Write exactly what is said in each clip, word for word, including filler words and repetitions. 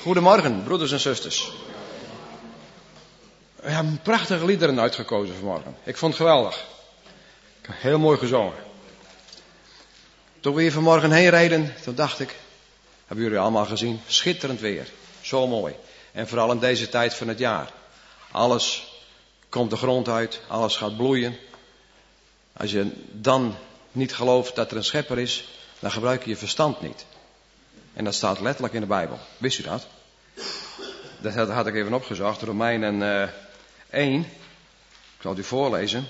Goedemorgen, broeders en zusters. We hebben prachtige liederen uitgekozen vanmorgen. Ik vond het geweldig. Heel mooi gezongen. Toen we hier vanmorgen heen reden, toen dacht ik, hebben jullie allemaal gezien, schitterend weer. Zo mooi. En vooral in deze tijd van het jaar. Alles komt de grond uit, alles gaat bloeien. Als je dan niet gelooft dat er een schepper is, dan gebruik je je verstand niet. En dat staat letterlijk in de Bijbel. Wist u dat? Dat had ik even opgezocht. Romeinen uh, één. Ik zal het u voorlezen.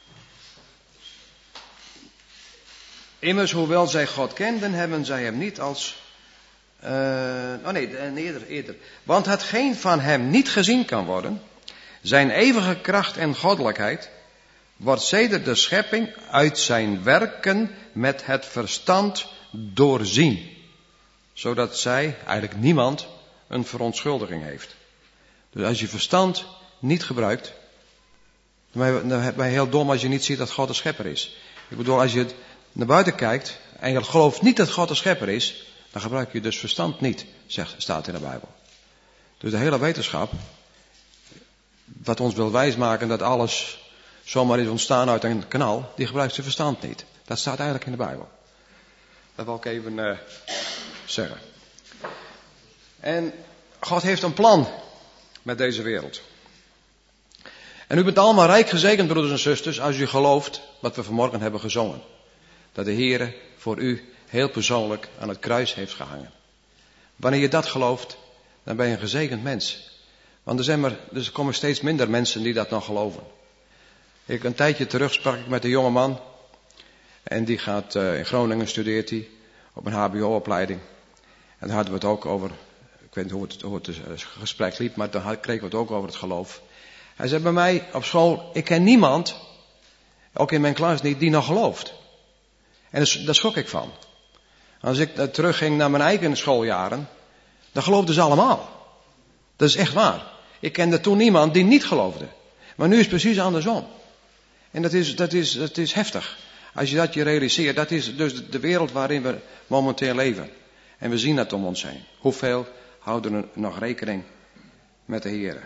Immers, hoewel zij God kenden, hebben zij hem niet als... Uh, oh nee, eerder, eerder. Want hetgeen van hem niet gezien kan worden, zijn eeuwige kracht en goddelijkheid, wordt sedert de schepping uit zijn werken met het verstand doorzien. Zodat zij, eigenlijk niemand, een verontschuldiging heeft. Dus als je verstand niet gebruikt, dan ben je heel dom als je niet ziet dat God de schepper is. Ik bedoel, als je naar buiten kijkt en je gelooft niet dat God de schepper is, dan gebruik je dus verstand niet, zegt, staat in de Bijbel. Dus de hele wetenschap, wat ons wil wijsmaken dat alles zomaar is ontstaan uit een kanaal, die gebruikt zijn verstand niet. Dat staat eigenlijk in de Bijbel. Dat wil ik even uh, zeggen. En God heeft een plan met deze wereld. En u bent allemaal rijk gezegend, broeders en zusters, als u gelooft wat we vanmorgen hebben gezongen. Dat de Heere voor u heel persoonlijk aan het kruis heeft gehangen. Wanneer je dat gelooft, dan ben je een gezegend mens. Want er zijn maar, dus er komen steeds minder mensen die dat nog geloven. Ik, een tijdje terug sprak ik met een jonge man. En die gaat uh, in Groningen, studeert hij op een H B O-opleiding. En daar hadden we het ook over, ik weet niet hoe het, hoe het gesprek liep, maar dan kregen we het ook over het geloof. Hij zei bij mij op school, ik ken niemand, ook in mijn klas niet, die nog gelooft. En dus, daar schrok ik van. Als ik uh, terugging naar mijn eigen schooljaren, dan geloofden ze allemaal. Dat is echt waar. Ik kende toen niemand die niet geloofde. Maar nu is het precies andersom. En dat is, dat is, dat is heftig. Als je dat je realiseert, dat is dus de wereld waarin we momenteel leven. En we zien dat om ons heen. Hoeveel houden er nog rekening met de Heer?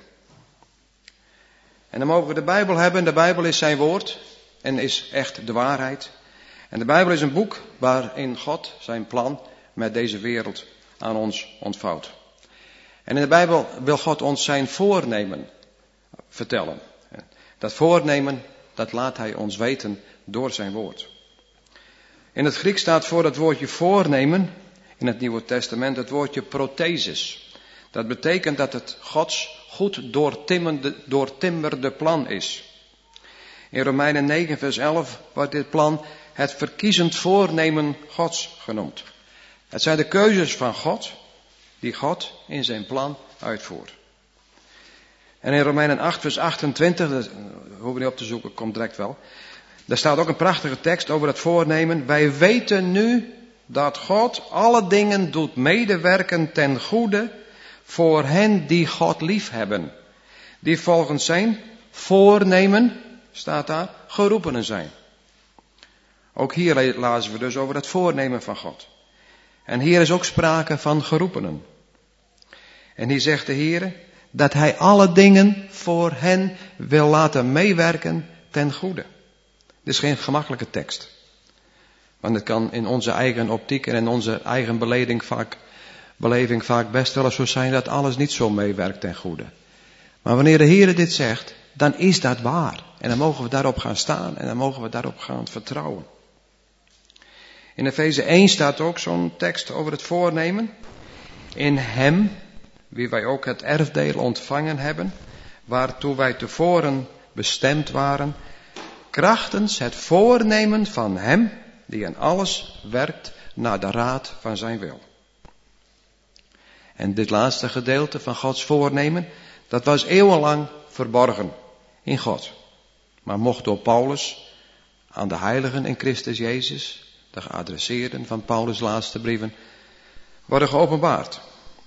En dan mogen we de Bijbel hebben. De Bijbel is zijn woord en is echt de waarheid. En de Bijbel is een boek waarin God zijn plan met deze wereld aan ons ontvouwt. En in de Bijbel wil God ons zijn voornemen vertellen. Dat voornemen, dat laat hij ons weten door zijn woord. In het Grieks staat voor het woordje voornemen, in het Nieuwe Testament, het woordje prothesis. Dat betekent dat het Gods goed doortimmerde plan is. In Romeinen negen vers elf wordt dit plan het verkiezend voornemen Gods genoemd. Het zijn de keuzes van God, die God in zijn plan uitvoert. En in Romeinen acht vers achtentwintig, dat hoeven we niet op te zoeken, komt direct wel. Daar staat ook een prachtige tekst over het voornemen. Wij weten nu dat God alle dingen doet medewerken ten goede voor hen die God lief hebben. Die volgens zijn voornemen, staat daar, geroepenen zijn. Ook hier lazen we dus over het voornemen van God. En hier is ook sprake van geroepenen. En hier zegt de Heer dat hij alle dingen voor hen wil laten meewerken ten goede. Dit is geen gemakkelijke tekst. Want het kan in onze eigen optiek en in onze eigen beleving vaak, beleving vaak best wel eens zo zijn dat alles niet zo meewerkt ten goede. Maar wanneer de Heer dit zegt, dan is dat waar. En dan mogen we daarop gaan staan en dan mogen we daarop gaan vertrouwen. In Efeze één staat ook zo'n tekst over het voornemen. In hem, wie wij ook het erfdeel ontvangen hebben, waartoe wij tevoren bestemd waren, krachtens het voornemen van hem, die in alles werkt naar de raad van zijn wil. En dit laatste gedeelte van Gods voornemen, dat was eeuwenlang verborgen in God. Maar mocht door Paulus aan de heiligen in Christus Jezus, de geadresseerden van Paulus' laatste brieven, worden geopenbaard.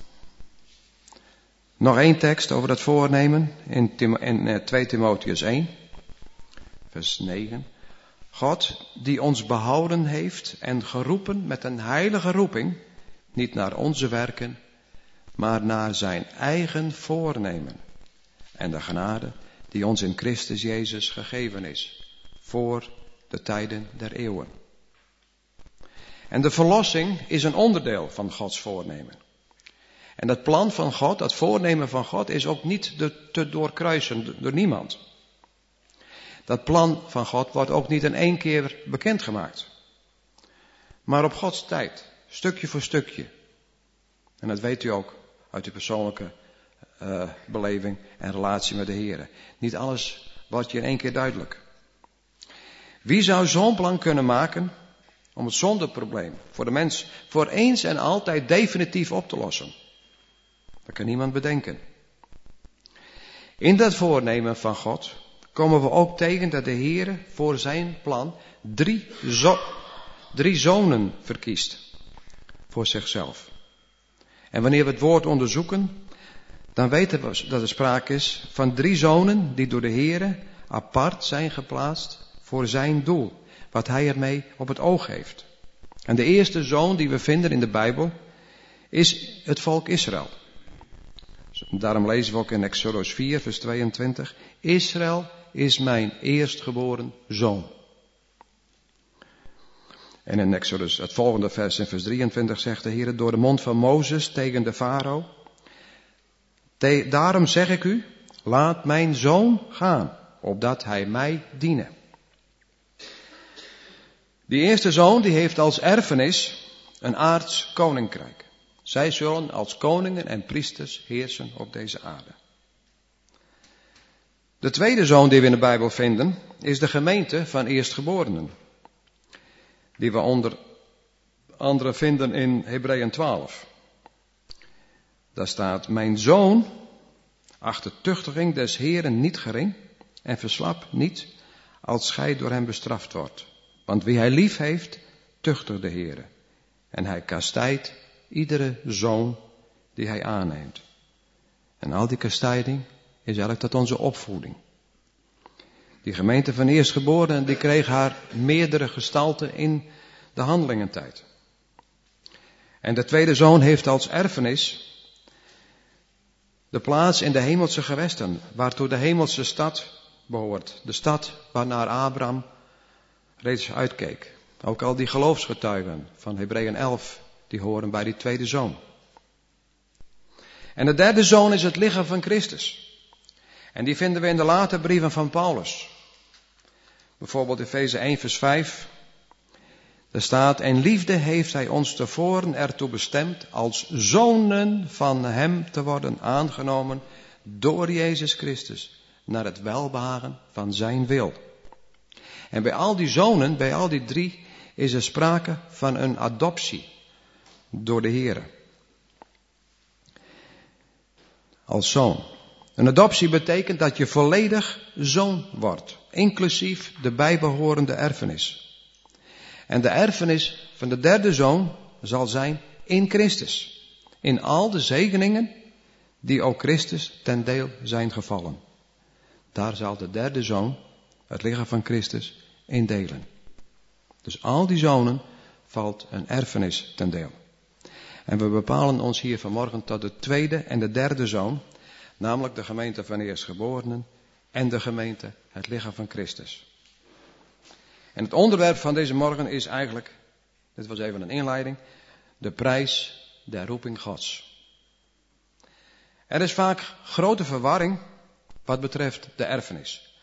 Nog één tekst over dat voornemen in, Tim- in twee Timotheus één, vers negen. God die ons behouden heeft en geroepen met een heilige roeping, niet naar onze werken, maar naar zijn eigen voornemen en de genade die ons in Christus Jezus gegeven is, voor de tijden der eeuwen. En de verlossing is een onderdeel van Gods voornemen. En dat plan van God, dat voornemen van God, is ook niet te doorkruisen door niemand. Dat plan van God wordt ook niet in één keer bekendgemaakt. Maar op Gods tijd, stukje voor stukje. En dat weet u ook uit uw persoonlijke uh, beleving en relatie met de Heer. Niet alles wordt je in één keer duidelijk. Wie zou zo'n plan kunnen maken om het zondeprobleem voor de mens voor eens en altijd definitief op te lossen? Dat kan niemand bedenken. In dat voornemen van God komen we ook tegen dat de Heer voor zijn plan drie, zo, drie zonen verkiest voor zichzelf. En wanneer we het woord onderzoeken, dan weten we dat er sprake is van drie zonen die door de Heer apart zijn geplaatst voor zijn doel, wat hij ermee op het oog heeft. En de eerste zoon die we vinden in de Bijbel is het volk Israël. Daarom lezen we ook in Exodus vier, vers tweeëntwintig. Israël is mijn eerstgeboren zoon. En in Exodus, het volgende vers in vers drieëntwintig zegt de Heer door de mond van Mozes tegen de farao. Daarom zeg ik u, laat mijn zoon gaan, opdat hij mij diene. Die eerste zoon die heeft als erfenis een aards koninkrijk. Zij zullen als koningen en priesters heersen op deze aarde. De tweede zoon die we in de Bijbel vinden is de gemeente van eerstgeborenen. Die we onder andere vinden in Hebreeën twaalf. Daar staat, mijn zoon, acht de tuchtiging des Heeren niet gering en verslap niet als gij door hem bestraft wordt. Want wie hij lief heeft, tuchtigt de Heere. En hij kastijdt iedere zoon die hij aanneemt. En al die kastijding is eigenlijk tot onze opvoeding. Die gemeente van eerstgeborenen, die kreeg haar meerdere gestalten in de handelingentijd. En de tweede zoon heeft als erfenis de plaats in de hemelse gewesten, waartoe de hemelse stad behoort. De stad waarnaar Abraham reeds uitkeek. Ook al die geloofsgetuigen van Hebreeën elf, die horen bij die tweede zoon. En de derde zoon is het lichaam van Christus. En die vinden we in de late brieven van Paulus. Bijvoorbeeld Efeze één vers vijf. Daar staat, en liefde heeft hij ons tevoren ertoe bestemd als zonen van hem te worden aangenomen door Jezus Christus naar het welbehagen van zijn wil. En bij al die zonen, bij al die drie, is er sprake van een adoptie door de Heere. Als zoon. Een adoptie betekent dat je volledig zoon wordt, inclusief de bijbehorende erfenis. En de erfenis van de derde zoon zal zijn in Christus. In al de zegeningen die ook Christus ten deel zijn gevallen. Daar zal de derde zoon, het lichaam van Christus, in delen. Dus al die zonen valt een erfenis ten deel. En we bepalen ons hier vanmorgen tot de tweede en de derde zoon, namelijk de gemeente van eerstgeborenen en de gemeente, het lichaam van Christus. En het onderwerp van deze morgen is eigenlijk, dit was even een inleiding, de prijs der roeping Gods. Er is vaak grote verwarring wat betreft de erfenis.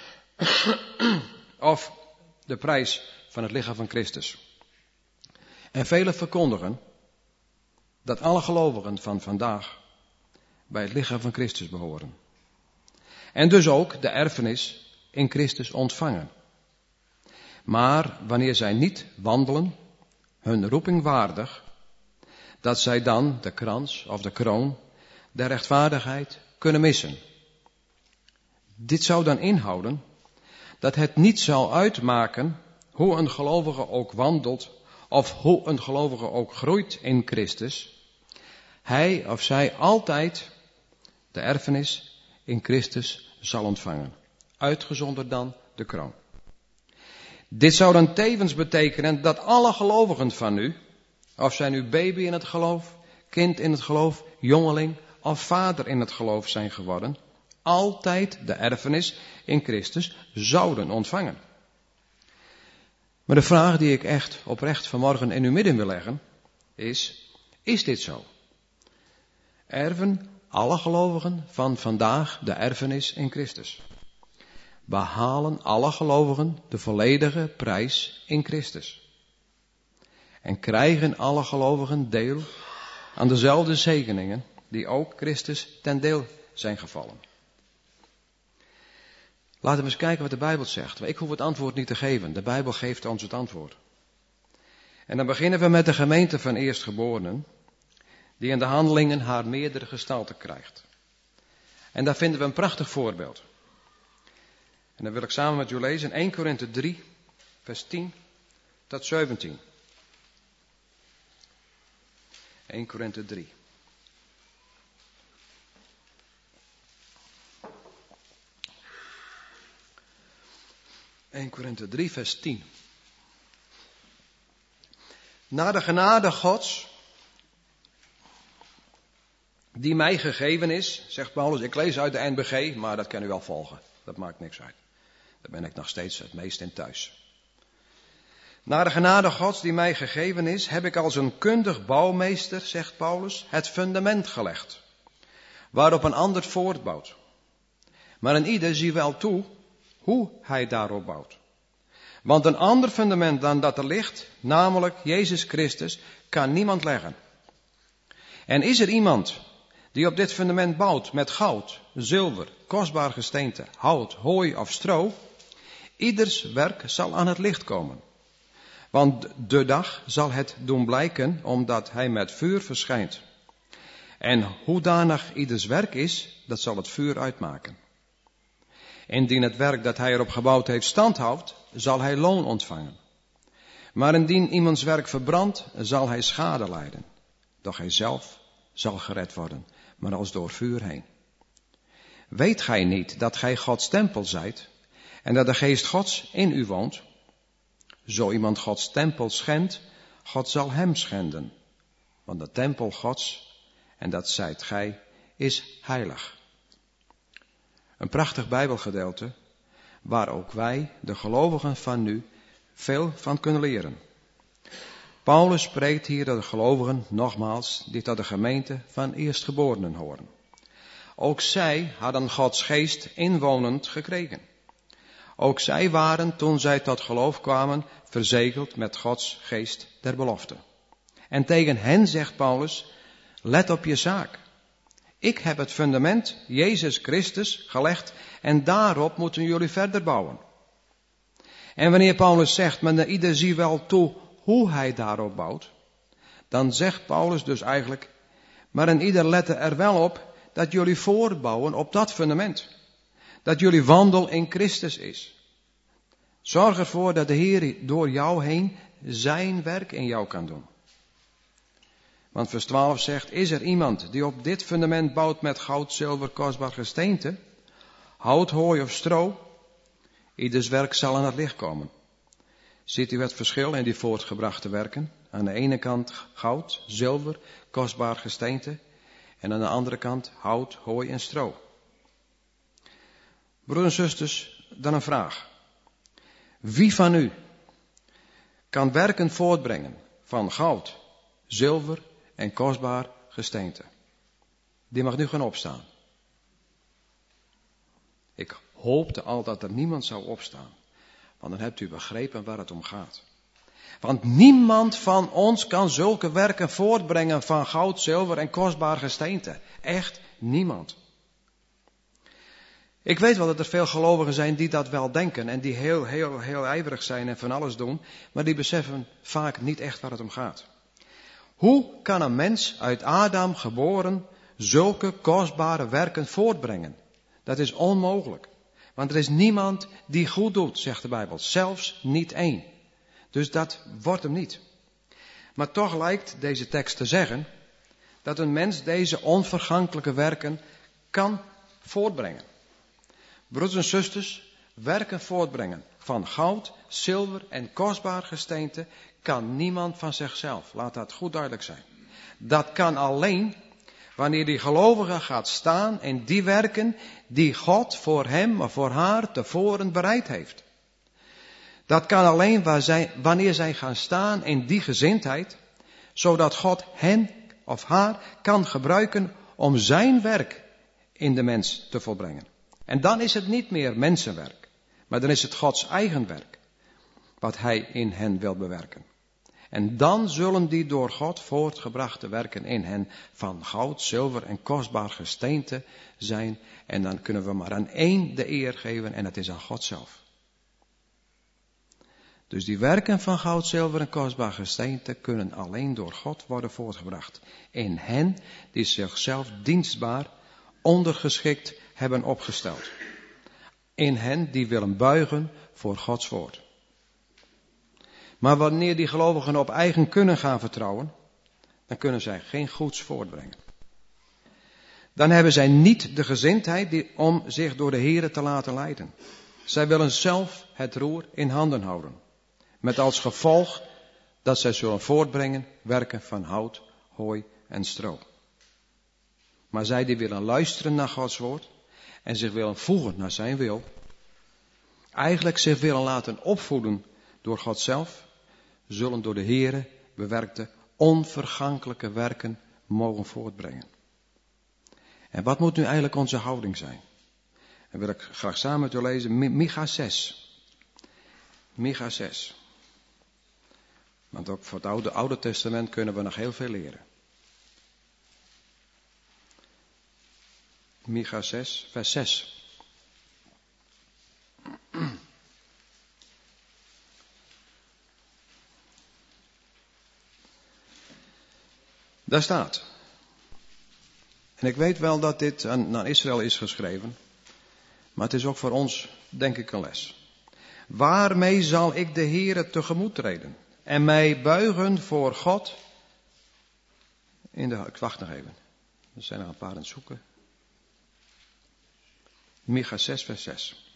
Of de prijs van het lichaam van Christus. En velen verkondigen dat alle gelovigen van vandaag bij het lichaam van Christus behoren. En dus ook de erfenis in Christus ontvangen. Maar wanneer zij niet wandelen, hun roeping waardig, dat zij dan de krans of de kroon der rechtvaardigheid kunnen missen. Dit zou dan inhouden dat het niet zal uitmaken hoe een gelovige ook wandelt of hoe een gelovige ook groeit in Christus. Hij of zij altijd de erfenis in Christus zal ontvangen. Uitgezonderd dan de kroon. Dit zou dan tevens betekenen dat alle gelovigen van u, of zij nu baby in het geloof, kind in het geloof, jongeling of vader in het geloof zijn geworden, altijd de erfenis in Christus zouden ontvangen. Maar de vraag die ik echt oprecht vanmorgen in uw midden wil leggen, is, is dit zo? Erven alle gelovigen van vandaag de erfenis in Christus? Behalen alle gelovigen de volledige prijs in Christus? En krijgen alle gelovigen deel aan dezelfde zegeningen die ook Christus ten deel zijn gevallen? Laten we eens kijken wat de Bijbel zegt. Ik hoef het antwoord niet te geven. De Bijbel geeft ons het antwoord. En dan beginnen we met de gemeente van eerstgeborenen, die in de handelingen haar meerdere gestalten krijgt. En daar vinden we een prachtig voorbeeld. En dan wil ik samen met u lezen Eerste Korinthe drie, vers tien tot zeventien. Eerste Korinthe drie. Eerste Korinthe drie, vers tien. Naar de genade Gods, die mij gegeven is, zegt Paulus, ik lees uit de N B G, maar dat kan u wel volgen. Dat maakt niks uit. Daar ben ik nog steeds het meest in thuis. Naar de genade Gods die mij gegeven is, heb ik als een kundig bouwmeester, zegt Paulus, het fundament gelegd, waarop een ander voortbouwt. Maar een ieder zie wel toe hoe hij daarop bouwt. Want een ander fundament dan dat er ligt, namelijk Jezus Christus, kan niemand leggen. En is er iemand die op dit fundament bouwt met goud, zilver, kostbaar gesteente, hout, hooi of stro, ieders werk zal aan het licht komen. Want de dag zal het doen blijken, omdat hij met vuur verschijnt. En hoedanig ieders werk is, dat zal het vuur uitmaken. Indien het werk dat hij erop gebouwd heeft standhoudt, zal hij loon ontvangen. Maar indien iemands werk verbrandt, zal hij schade lijden. Doch hij zelf zal gered worden, maar als door vuur heen. Weet gij niet dat gij Gods tempel zijt en dat de geest Gods in u woont? Zo iemand Gods tempel schendt, God zal hem schenden. Want de tempel Gods, en dat zijt gij, is heilig. Een prachtig Bijbelgedeelte, waar ook wij, de gelovigen van nu, veel van kunnen leren. Paulus spreekt hier de gelovigen, nogmaals, die tot de gemeente van eerstgeborenen horen. Ook zij hadden Gods geest inwonend gekregen. Ook zij waren, toen zij tot geloof kwamen, verzegeld met Gods geest der belofte. En tegen hen zegt Paulus, let op je zaak. Ik heb het fundament, Jezus Christus, gelegd en daarop moeten jullie verder bouwen. En wanneer Paulus zegt, maar ieder zie wel toe hoe hij daarop bouwt, dan zegt Paulus dus eigenlijk, maar een ieder lette er wel op dat jullie voortbouwen op dat fundament. Dat jullie wandel in Christus is. Zorg ervoor dat de Heer door jou heen zijn werk in jou kan doen. Want vers twaalf zegt, is er iemand die op dit fundament bouwt met goud, zilver, kostbaar gesteente, hout, hooi of stro? Ieders werk zal aan het licht komen. Ziet u het verschil in die voortgebrachte werken? Aan de ene kant goud, zilver, kostbaar gesteente en aan de andere kant hout, hooi en stro. Broeders en zusters, dan een vraag. Wie van u kan werken voortbrengen van goud, zilver en kostbaar gesteente? Die mag nu gaan opstaan. Ik hoopte al dat er niemand zou opstaan. Want dan hebt u begrepen waar het om gaat. Want niemand van ons kan zulke werken voortbrengen van goud, zilver en kostbaar gesteente. Echt niemand. Ik weet wel dat er veel gelovigen zijn die dat wel denken en die heel, heel, heel ijverig zijn en van alles doen, maar die beseffen vaak niet echt waar het om gaat. Hoe kan een mens uit Adam geboren zulke kostbare werken voortbrengen? Dat is onmogelijk. Want er is niemand die goed doet, zegt de Bijbel. Zelfs niet één. Dus dat wordt hem niet. Maar toch lijkt deze tekst te zeggen dat een mens deze onvergankelijke werken kan voortbrengen. Broeders en zusters, werken voortbrengen van goud, zilver en kostbaar gesteente kan niemand van zichzelf. Laat dat goed duidelijk zijn. Dat kan alleen wanneer die gelovige gaat staan in die werken die God voor hem of voor haar tevoren bereid heeft. Dat kan alleen wanneer zij gaan staan in die gezindheid, zodat God hen of haar kan gebruiken om zijn werk in de mens te volbrengen. En dan is het niet meer mensenwerk, maar dan is het Gods eigen werk, wat hij in hen wil bewerken. En dan zullen die door God voortgebrachte werken in hen van goud, zilver en kostbaar gesteente zijn. En dan kunnen we maar aan één de eer geven en dat is aan God zelf. Dus die werken van goud, zilver en kostbaar gesteente kunnen alleen door God worden voortgebracht. In hen die zichzelf dienstbaar, ondergeschikt hebben opgesteld. In hen die willen buigen voor Gods woord. Maar wanneer die gelovigen op eigen kunnen gaan vertrouwen, dan kunnen zij geen goeds voortbrengen. Dan hebben zij niet de gezindheid die, om zich door de Here te laten leiden. Zij willen zelf het roer in handen houden. Met als gevolg dat zij zullen voortbrengen werken van hout, hooi en stro. Maar zij die willen luisteren naar Gods woord en zich willen voegen naar zijn wil, eigenlijk zich willen laten opvoeden door God zelf, zullen door de Here bewerkte onvergankelijke werken mogen voortbrengen. En wat moet nu eigenlijk onze houding zijn? Dan wil ik graag samen met u lezen Micha zes. Micha zes. Want ook voor het oude, oude Testament kunnen we nog heel veel leren. Micha zes, vers zes. Daar staat. En ik weet wel dat dit aan, aan Israël is geschreven. Maar het is ook voor ons, denk ik, een les. Waarmee zal ik de Heere tegemoet treden? En mij buigen voor God. In de, ik wacht nog even. Er zijn er een paar aan het zoeken. Micha zes, vers zes.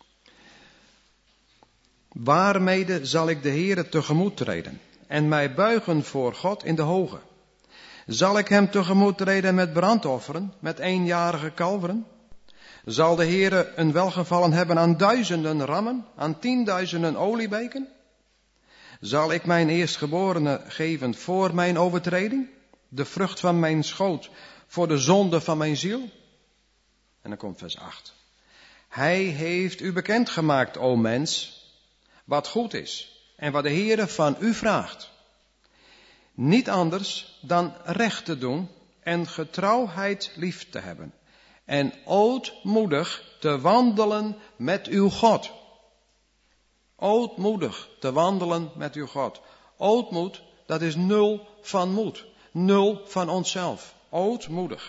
Waarmede zal ik de Heere tegemoet treden? En mij buigen voor God in de hoge? Zal ik hem tegemoet treden met brandofferen, met eenjarige kalveren? Zal de Heere een welgevallen hebben aan duizenden rammen, aan tienduizenden oliebeken? Zal ik mijn eerstgeborene geven voor mijn overtreding? De vrucht van mijn schoot voor de zonde van mijn ziel? En dan komt vers acht. Hij heeft u bekendgemaakt, o mens, wat goed is en wat de Heere van u vraagt. Niet anders dan recht te doen en getrouwheid lief te hebben. En ootmoedig te wandelen met uw God. Ootmoedig te wandelen met uw God. Ootmoed, dat is nul van moed. Nul van onszelf. Ootmoedig.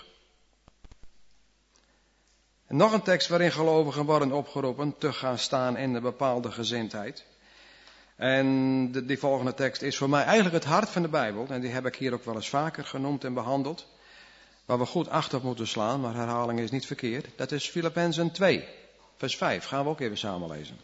En nog een tekst waarin gelovigen worden opgeroepen te gaan staan in een bepaalde gezindheid. En de, die volgende tekst is voor mij eigenlijk het hart van de Bijbel. En die heb ik hier ook wel eens vaker genoemd en behandeld. Waar we goed acht op moeten slaan, maar herhaling is niet verkeerd. Dat is Filippenzen twee, vers vijf. Gaan we ook even samen lezen.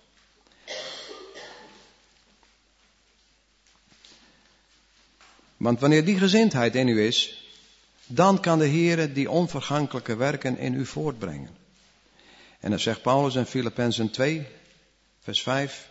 Want wanneer die gezindheid in u is, dan kan de Heere die onvergankelijke werken in u voortbrengen. En dan zegt Paulus in Filippenzen twee, vers vijf.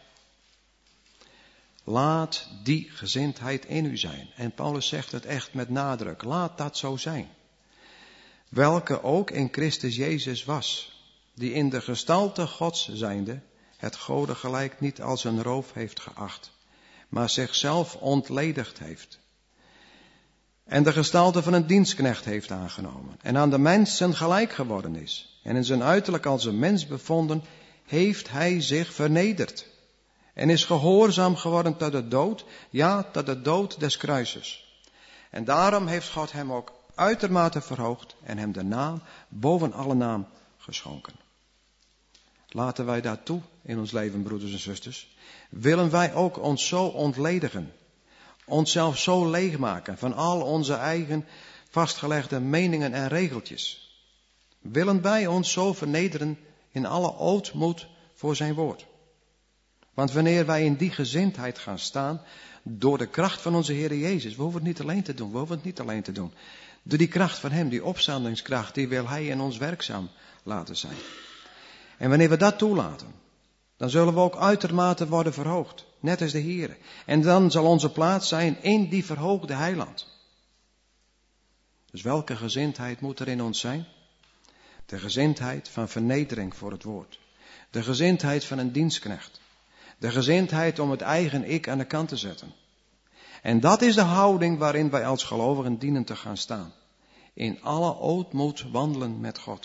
Laat die gezindheid in u zijn. En Paulus zegt het echt met nadruk. Laat dat zo zijn. Welke ook in Christus Jezus was. Die in de gestalte Gods zijnde het Gode gelijk niet als een roof heeft geacht. Maar zichzelf ontledigd heeft. En de gestalte van een dienstknecht heeft aangenomen. En aan de mensen gelijk geworden is. En in zijn uiterlijk als een mens bevonden, heeft hij zich vernederd. En is gehoorzaam geworden tot de dood, ja, tot de dood des kruises. En daarom heeft God hem ook uitermate verhoogd en hem de naam boven alle naam geschonken. Laten wij daartoe in ons leven, broeders en zusters. Willen wij ook ons zo ontledigen, onszelf zo leegmaken van al onze eigen vastgelegde meningen en regeltjes. Willen wij ons zo vernederen in alle ootmoed voor zijn woord. Want wanneer wij in die gezindheid gaan staan, door de kracht van onze Heer Jezus, we hoeven het niet alleen te doen, we hoeven het niet alleen te doen. Door die kracht van hem, die opstandingskracht, die wil hij in ons werkzaam laten zijn. En wanneer we dat toelaten, dan zullen we ook uitermate worden verhoogd. Net als de Heer. En dan zal onze plaats zijn in die verhoogde heiland. Dus welke gezindheid moet er in ons zijn? De gezindheid van vernedering voor het woord. De gezindheid van een dienstknecht. De gezindheid om het eigen ik aan de kant te zetten. En dat is de houding waarin wij als gelovigen dienen te gaan staan. In alle ootmoed wandelen met God.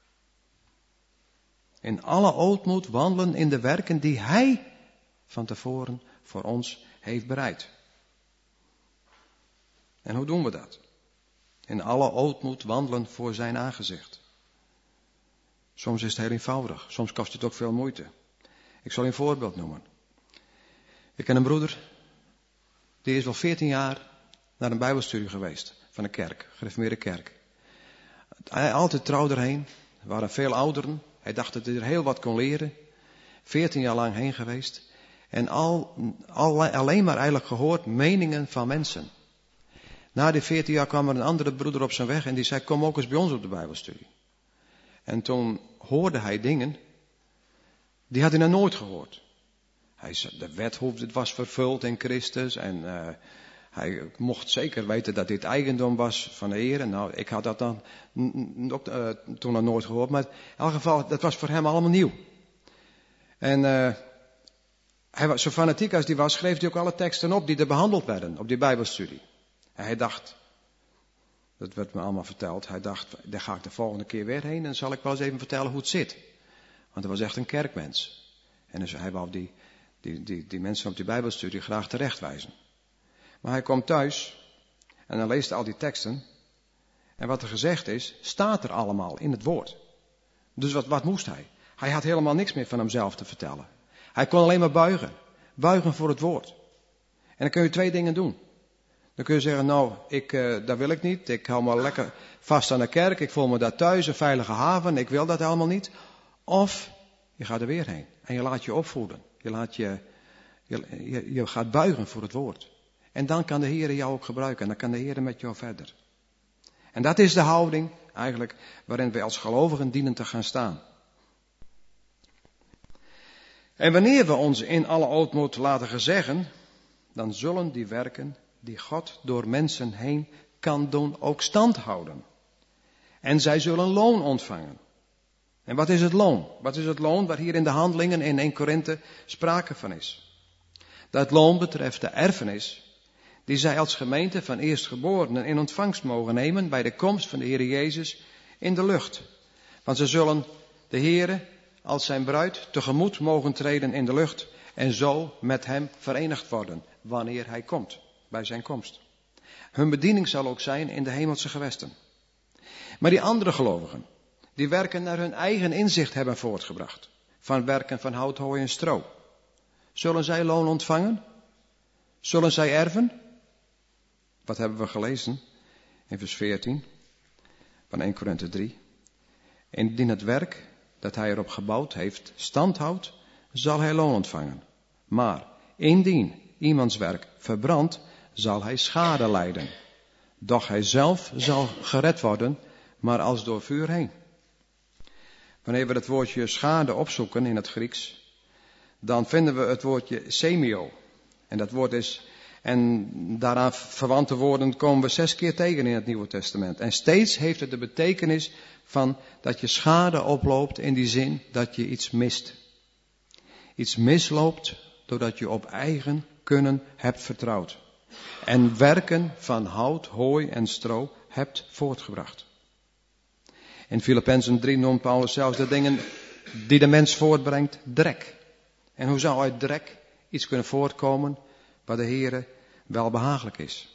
In alle ootmoed wandelen in de werken die Hij van tevoren voor ons heeft bereid. En hoe doen we dat? In alle ootmoed wandelen voor zijn aangezicht. Soms is het heel eenvoudig, soms kost het ook veel moeite. Ik zal je een voorbeeld noemen. Ik ken een broeder, die is wel veertien jaar naar een bijbelstudie geweest van een kerk, gereformeerde kerk. Hij altijd trouw erheen, er waren veel ouderen, hij dacht dat hij er heel wat kon leren. veertien jaar lang heen geweest en al, al, alleen maar eigenlijk gehoord meningen van mensen. Na die veertien jaar kwam er een andere broeder op zijn weg en die zei, kom ook eens bij ons op de bijbelstudie. En toen hoorde hij dingen, die had hij nog nooit gehoord. Hij zei, de wet was vervuld in Christus en uh, hij mocht zeker weten dat dit eigendom was van de Heer. Nou, ik had dat dan ook, uh, toen nog nooit gehoord, maar in elk geval, dat was voor hem allemaal nieuw. En uh, hij was, zo fanatiek als die was, schreef hij ook alle teksten op die er behandeld werden op die bijbelstudie. En hij dacht, dat werd me allemaal verteld, hij dacht, daar ga ik de volgende keer weer heen en zal ik wel eens even vertellen hoe het zit. Want hij was echt een kerkmens. En dus hij wou die, die, die, die mensen op die bijbelstudie graag terechtwijzen. Maar hij komt thuis en dan leest hij al die teksten. En wat er gezegd is, staat er allemaal in het woord. Dus wat, wat moest hij? Hij had helemaal niks meer van hemzelf te vertellen. Hij kon alleen maar buigen. Buigen voor het woord. En dan kun je twee dingen doen. Dan kun je zeggen, nou, ik, uh, dat wil ik niet. Ik hou me lekker vast aan de kerk. Ik voel me daar thuis, een veilige haven. Ik wil dat helemaal niet. Of je gaat er weer heen. En je laat je opvoeden. Je, laat je, je, je, je gaat buigen voor het woord. En dan kan de Heer jou ook gebruiken. En dan kan de Heer met jou verder. En dat is de houding eigenlijk waarin wij als gelovigen dienen te gaan staan. En wanneer we ons in alle ootmoed laten gezeggen, dan zullen die werken die God door mensen heen kan doen ook stand houden. En zij zullen loon ontvangen. En wat is het loon? Wat is het loon waar hier in de handelingen in Eerste Korinthe sprake van is? Dat loon betreft de erfenis die zij als gemeente van eerstgeborenen in ontvangst mogen nemen bij de komst van de Heer Jezus in de lucht. Want ze zullen de Heer als zijn bruid tegemoet mogen treden in de lucht en zo met hem verenigd worden wanneer hij komt, bij zijn komst. Hun bediening zal ook zijn in de hemelse gewesten. Maar die andere gelovigen, die werken naar hun eigen inzicht hebben voortgebracht, van werken van hout, hooi en stro. Zullen zij loon ontvangen? Zullen zij erven? Wat hebben we gelezen in vers veertien van Eerste Korinthe drie? Indien het werk dat hij erop gebouwd heeft stand houdt, zal hij loon ontvangen. Maar indien iemands werk verbrandt, zal hij schade lijden. Doch hij zelf zal gered worden, maar als door vuur heen. Wanneer we het woordje schade opzoeken in het Grieks, dan vinden we het woordje semio. En dat woord is, en daaraan verwante woorden komen we zes keer tegen in het Nieuwe Testament. En steeds heeft het de betekenis van dat je schade oploopt in die zin dat je iets mist. Iets misloopt doordat je op eigen kunnen hebt vertrouwd. En werken van hout, hooi en stro hebt voortgebracht. In Filippenzen drie noemt Paulus zelfs de dingen die de mens voortbrengt drek. En hoe zou uit drek iets kunnen voortkomen wat de Heere wel behagelijk is?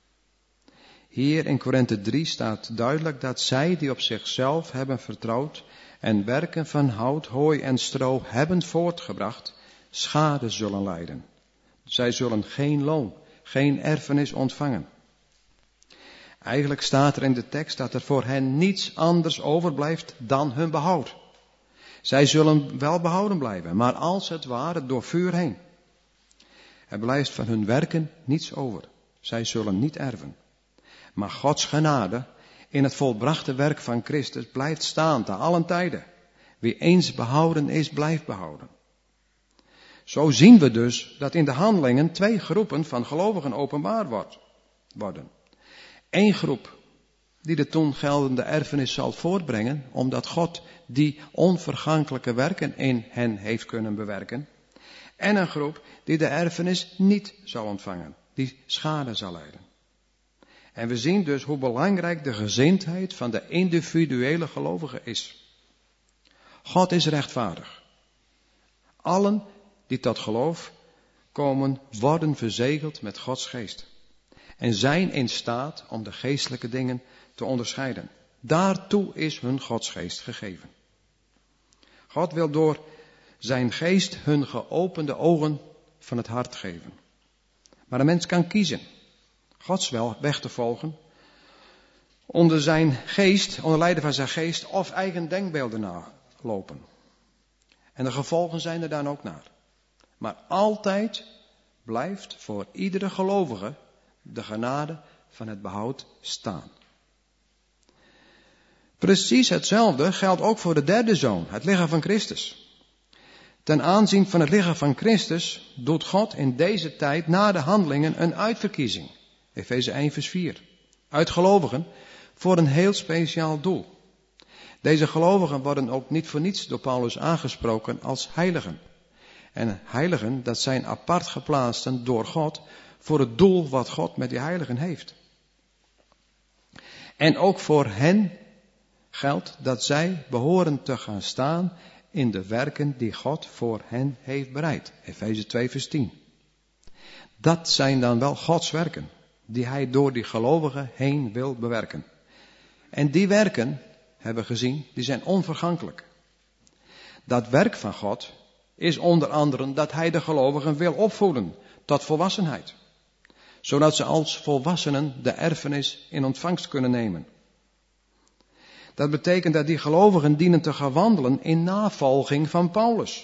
Hier in Korinthe drie staat duidelijk dat zij die op zichzelf hebben vertrouwd en werken van hout, hooi en stro hebben voortgebracht, schade zullen lijden. Zij zullen geen loon, geen erfenis ontvangen. Eigenlijk staat er in de tekst dat er voor hen niets anders overblijft dan hun behoud. Zij zullen wel behouden blijven, maar als het ware door vuur heen. Er blijft van hun werken niets over. Zij zullen niet erven. Maar Gods genade in het volbrachte werk van Christus blijft staan te allen tijden. Wie eens behouden is, blijft behouden. Zo zien we dus dat in de handelingen twee groepen van gelovigen openbaar wordt, worden. Eén groep die de toen geldende erfenis zal voortbrengen, omdat God die onvergankelijke werken in hen heeft kunnen bewerken. En een groep die de erfenis niet zal ontvangen, die schade zal lijden. En we zien dus hoe belangrijk de gezindheid van de individuele gelovige is. God is rechtvaardig. Allen die tot geloof komen, worden verzegeld met Gods geest. En zijn in staat om de geestelijke dingen te onderscheiden. Daartoe is hun Gods geest gegeven. God wil door zijn geest hun geopende ogen van het hart geven. Maar een mens kan kiezen Gods wel weg te volgen, onder zijn geest, onder leiding van zijn geest, of eigen denkbeelden nalopen. En de gevolgen zijn er dan ook naar. Maar altijd blijft voor iedere gelovige de genade van het behoud staan. Precies hetzelfde geldt ook voor de derde zoon, het lichaam van Christus. Ten aanzien van het lichaam van Christus doet God in deze tijd na de handelingen een uitverkiezing. Efeze één vers vier. Uit gelovigen voor een heel speciaal doel. Deze gelovigen worden ook niet voor niets door Paulus aangesproken als heiligen. En heiligen, dat zijn apart geplaatsten door God voor het doel wat God met die heiligen heeft. En ook voor hen geldt dat zij behoren te gaan staan in de werken die God voor hen heeft bereid. Efeze twee vers tien. Dat zijn dan wel Gods werken, die hij door die gelovigen heen wil bewerken. En die werken, hebben we gezien, die zijn onvergankelijk. Dat werk van God is onder andere dat hij de gelovigen wil opvoeden tot volwassenheid. Zodat ze als volwassenen de erfenis in ontvangst kunnen nemen. Dat betekent dat die gelovigen dienen te gaan wandelen in navolging van Paulus.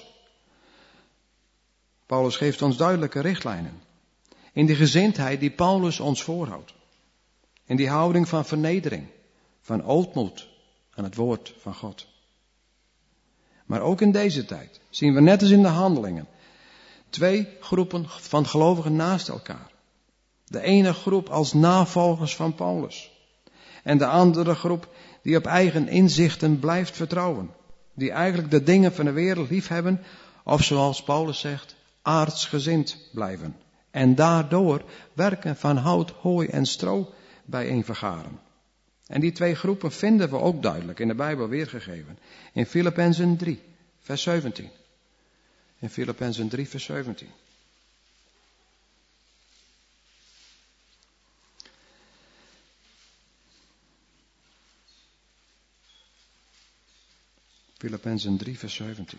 Paulus geeft ons duidelijke richtlijnen. In die gezindheid die Paulus ons voorhoudt. In die houding van vernedering, van ootmoed aan het woord van God. Maar ook in deze tijd zien we net als in de handelingen twee groepen van gelovigen naast elkaar. De ene groep als navolgers van Paulus. En de andere groep die op eigen inzichten blijft vertrouwen. Die eigenlijk de dingen van de wereld liefhebben, of zoals Paulus zegt, aardsgezind blijven. En daardoor werken van hout, hooi en stro bijeen vergaren. En die twee groepen vinden we ook duidelijk in de Bijbel weergegeven. In Filippenzen drie, vers zeventien. In Filippenzen drie, vers zeventien. Filippenzen drie, vers zeventien.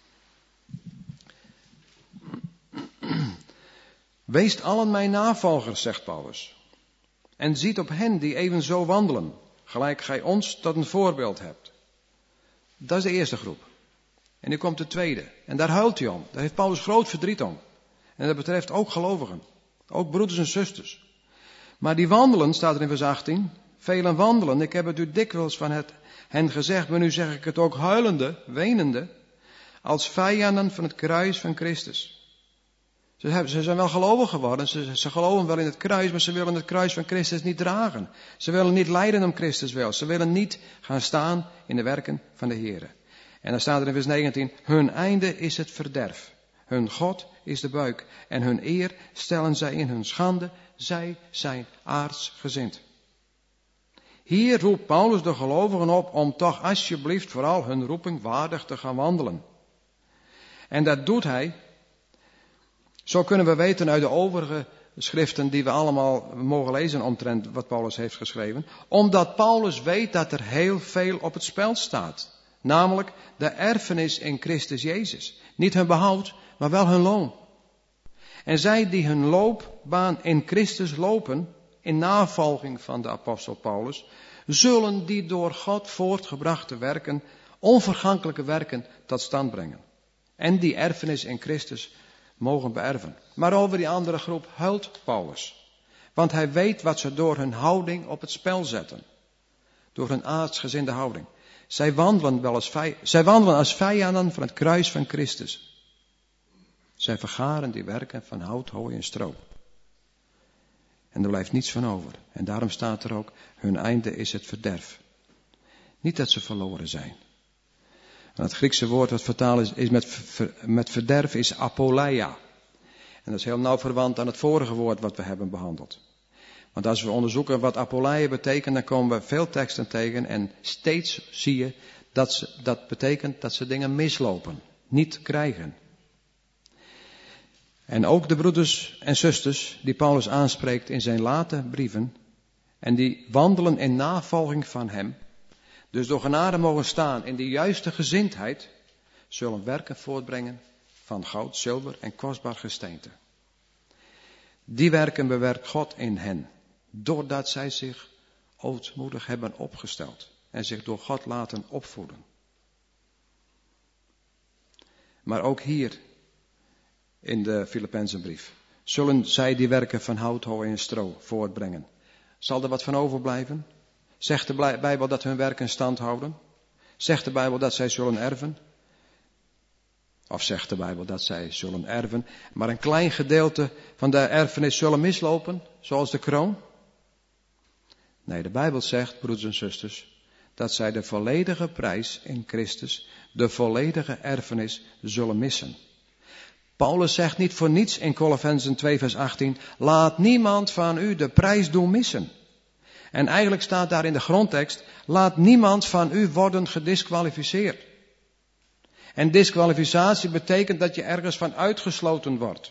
Weest allen mijn navolgers, zegt Paulus. En ziet op hen die evenzo wandelen, gelijk gij ons tot een voorbeeld hebt. Dat is de eerste groep. En nu komt de tweede. En daar huilt hij om. Daar heeft Paulus groot verdriet om. En dat betreft ook gelovigen. Ook broeders en zusters. Maar die wandelen, staat er in vers achttien. Velen wandelen. Ik heb het u dikwijls van het, hen gezegd, maar nu zeg ik het ook huilende, wenende. Als vijanden van het kruis van Christus. Ze, hebben, ze zijn wel gelovig geworden. Ze, ze geloven wel in het kruis, maar ze willen het kruis van Christus niet dragen. Ze willen niet lijden om Christus wel. Ze willen niet gaan staan in de werken van de Heere. En dan staat er in vers negentien, hun einde is het verderf. Hun God is de buik. En hun eer stellen zij in hun schande. Zij zijn aardsgezind. Hier roept Paulus de gelovigen op om toch alsjeblieft vooral hun roeping waardig te gaan wandelen. En dat doet hij. Zo kunnen we weten uit de overige schriften die we allemaal mogen lezen omtrent wat Paulus heeft geschreven. Omdat Paulus weet dat er heel veel op het spel staat. Namelijk de erfenis in Christus Jezus. Niet hun behoud, maar wel hun loon. En zij die hun loopbaan in Christus lopen, in navolging van de apostel Paulus, zullen die door God voortgebrachte werken, onvergankelijke werken, tot stand brengen. En die erfenis in Christus mogen beërven. Maar over die andere groep huilt Paulus. Want hij weet wat ze door hun houding op het spel zetten. Door hun aardsgezinde houding. Zij wandelen, wel als, vij- zij wandelen als vijanden van het kruis van Christus. Zij vergaren die werken van hout, hooi en stro. En er blijft niets van over. En daarom staat er ook, hun einde is het verderf. Niet dat ze verloren zijn. En het Griekse woord wat vertaald is, is met, ver, met verderf is apoleia. En dat is heel nauw verwant aan het vorige woord wat we hebben behandeld. Want als we onderzoeken wat apoleia betekent, dan komen we veel teksten tegen. En steeds zie je dat ze, dat betekent dat ze dingen mislopen. Niet krijgen. En ook de broeders en zusters die Paulus aanspreekt in zijn late brieven. En die wandelen in navolging van hem. Dus door genade mogen staan in de juiste gezindheid. Zullen werken voortbrengen van goud, zilver en kostbaar gesteente. Die werken bewerkt God in hen. Doordat zij zich ootmoedig hebben opgesteld. En zich door God laten opvoeden. Maar ook hier in de Filippenzenbrief. Zullen zij die werken van hout, hooi en stro voortbrengen. Zal er wat van overblijven? Zegt de Bijbel dat hun werken stand houden? Zegt de Bijbel dat zij zullen erven? Of zegt de Bijbel dat zij zullen erven, maar een klein gedeelte van de erfenis zullen mislopen, zoals de kroon? Nee, de Bijbel zegt, broeders en zusters, dat zij de volledige prijs in Christus, de volledige erfenis zullen missen. Paulus zegt niet voor niets in Kolossenzen twee vers achttien, laat niemand van u de prijs doen missen. En eigenlijk staat daar in de grondtekst, laat niemand van u worden gediskwalificeerd. En diskwalificatie betekent dat je ergens van uitgesloten wordt.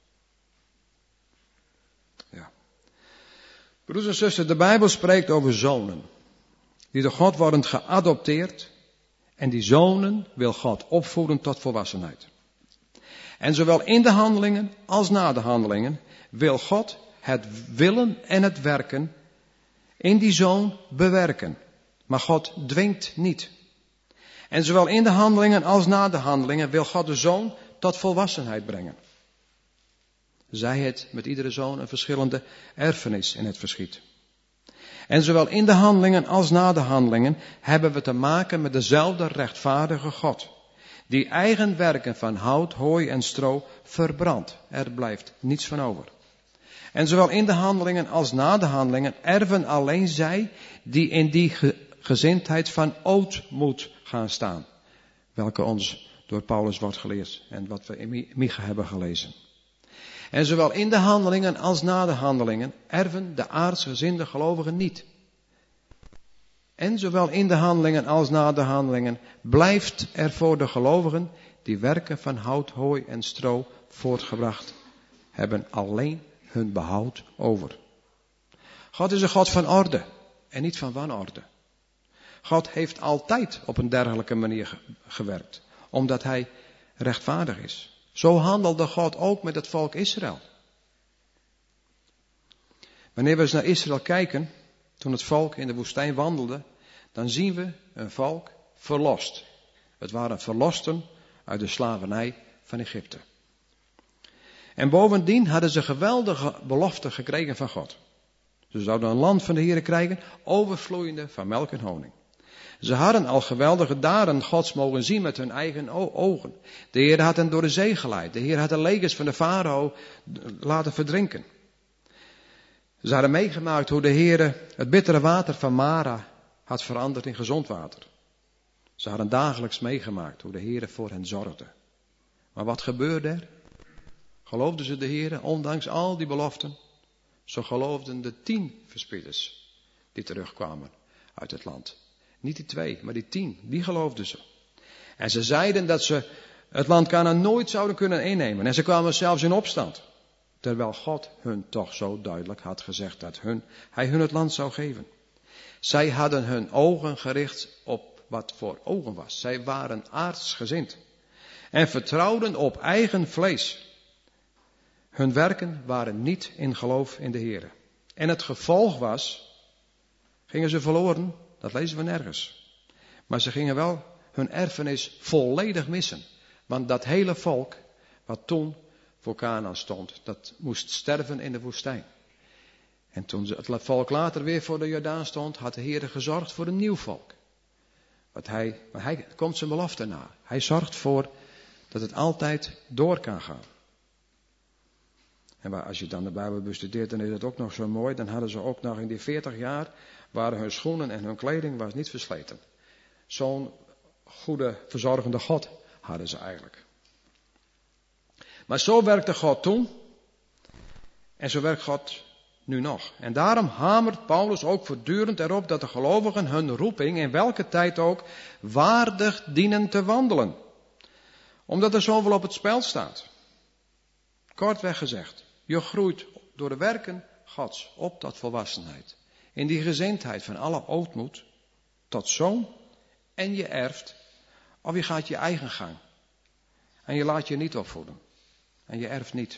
Ja. Broeders en zusters, de Bijbel spreekt over zonen. Die door God worden geadopteerd. En die zonen wil God opvoeden tot volwassenheid. En zowel in de handelingen als na de handelingen wil God het willen en het werken in die zoon bewerken. Maar God dwingt niet. En zowel in de handelingen als na de handelingen wil God de zoon tot volwassenheid brengen. Zij het met iedere zoon een verschillende erfenis in het verschiet. En zowel in de handelingen als na de handelingen hebben we te maken met dezelfde rechtvaardige God. Die eigen werken van hout, hooi en stro verbrandt. Er blijft niets van over. En zowel in de handelingen als na de handelingen erven alleen zij die in die ge- gezindheid van ootmoed gaan staan. Welke ons door Paulus wordt geleerd en wat we in Micha hebben gelezen. En zowel in de handelingen als na de handelingen erven de aardsgezinde gelovigen niet. En zowel in de handelingen als na de handelingen blijft er voor de gelovigen die werken van hout, hooi en stro voortgebracht hebben alleen hun behoud over. God is een God van orde en niet van wanorde. God heeft altijd op een dergelijke manier gewerkt, omdat hij rechtvaardig is. Zo handelde God ook met het volk Israël. Wanneer we eens naar Israël kijken, toen het volk in de woestijn wandelde, dan zien we een volk verlost. Het waren verlosten uit de slavernij van Egypte. En bovendien hadden ze geweldige beloften gekregen van God. Ze zouden een land van de Heere krijgen, overvloeiende van melk en honing. Ze hadden al geweldige daden Gods mogen zien met hun eigen ogen. De Heer had hen door de zee geleid. De Heer had de legers van de farao laten verdrinken. Ze hadden meegemaakt hoe de Heer het bittere water van Mara had veranderd in gezond water. Ze hadden dagelijks meegemaakt hoe de Heer voor hen zorgde. Maar wat gebeurde er? Geloofden ze de Heer, ondanks al die beloften? Zo geloofden de tien verspieders die terugkwamen uit het land. Niet die twee, maar die tien, die geloofden ze. En ze zeiden dat ze het land Kanaan nooit zouden kunnen innemen. En ze kwamen zelfs in opstand. Terwijl God hun toch zo duidelijk had gezegd dat hun, hij hun het land zou geven. Zij hadden hun ogen gericht op wat voor ogen was. Zij waren aardsgezind. En vertrouwden op eigen vlees. Hun werken waren niet in geloof in de Heer. En het gevolg was, gingen ze verloren, dat lezen we nergens. Maar ze gingen wel hun erfenis volledig missen. Want dat hele volk, wat toen voor Kanaan stond, dat moest sterven in de woestijn. En toen het volk later weer voor de Jordaan stond, had de Heer gezorgd voor een nieuw volk. Want hij, maar hij komt zijn belofte na. Hij zorgt voor dat het altijd door kan gaan. En als je dan de Bijbel bestudeert, dan is het ook nog zo mooi. Dan hadden ze ook nog in die veertig jaar, waren hun schoenen en hun kleding was niet versleten. Zo'n goede, verzorgende God hadden ze eigenlijk. Maar zo werkte God toen. En zo werkt God nu nog. En daarom hamert Paulus ook voortdurend erop dat de gelovigen hun roeping, in welke tijd ook, waardig dienen te wandelen. Omdat er zoveel op het spel staat. Kortweg gezegd, je groeit door de werken Gods op tot volwassenheid. In die gezindheid van alle ootmoed tot zoon en je erft, of je gaat je eigen gang. En je laat je niet opvoeden. En je erft niet.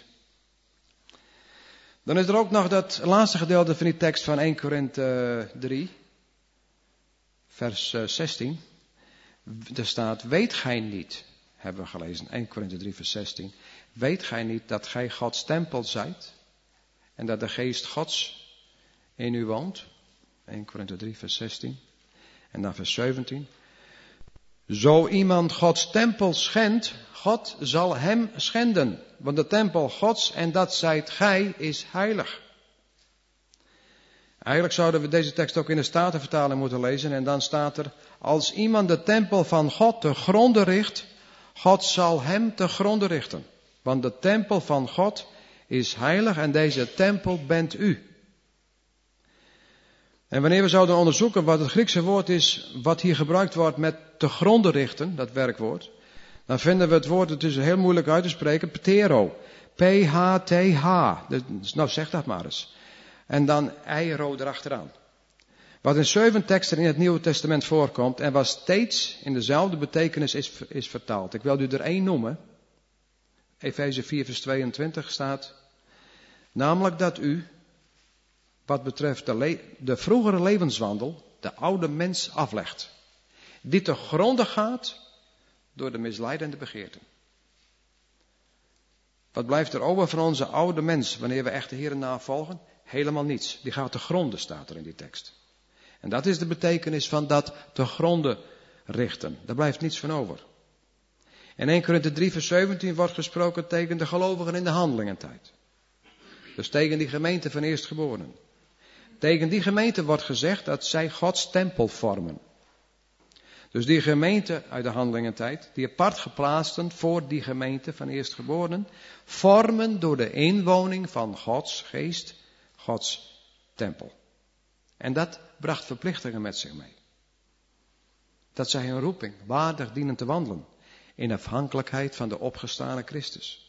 Dan is er ook nog dat laatste gedeelte van die tekst van eerste Korinthe drie, vers zestien. Er staat, weet gij niet, hebben we gelezen, eerste Korinthe drie, vers zestien. Weet gij niet dat gij Gods tempel zijt en dat de geest Gods in u woont? eerste Korinthe drie, vers zestien. En dan vers zeventien. Zo iemand Gods tempel schendt, God zal hem schenden. Want de tempel Gods, en dat zijt gij, is heilig. Eigenlijk zouden we deze tekst ook in de Statenvertaling moeten lezen. En dan staat er, als iemand de tempel van God te gronde richt, God zal hem te gronde richten. Want de tempel van God is heilig en deze tempel bent u. En wanneer we zouden onderzoeken wat het Griekse woord is, wat hier gebruikt wordt met te gronde richten, dat werkwoord, dan vinden we het woord, het is heel moeilijk uit te spreken, ptero. P H T H. Nou, zeg dat maar eens. En dan eiro erachteraan. Wat in zeven teksten in het Nieuwe Testament voorkomt en wat steeds in dezelfde betekenis is, is vertaald. Ik wil u er één noemen. Efeze vier vers tweeëntwintig staat, namelijk dat u, wat betreft de, le- de vroegere levenswandel, de oude mens aflegt. Die te gronde gaat door de misleidende begeerten. Wat blijft er over van onze oude mens wanneer we echt de Heer navolgen? Helemaal niets. Die gaat te gronde, staat er in die tekst. En dat is de betekenis van dat te gronde richten. Daar blijft niets van over. In eerste Korinthe drie vers zeventien wordt gesproken tegen de gelovigen in de handelingentijd. Dus tegen die gemeente van eerstgeborenen. Tegen die gemeente wordt gezegd dat zij Gods tempel vormen. Dus die gemeente uit de handelingentijd, die apart geplaatsten voor die gemeente van eerstgeborenen, vormen door de inwoning van Gods geest, Gods tempel. En dat bracht verplichtingen met zich mee. Dat zij hun roeping waardig dienen te wandelen, in afhankelijkheid van de opgestane Christus.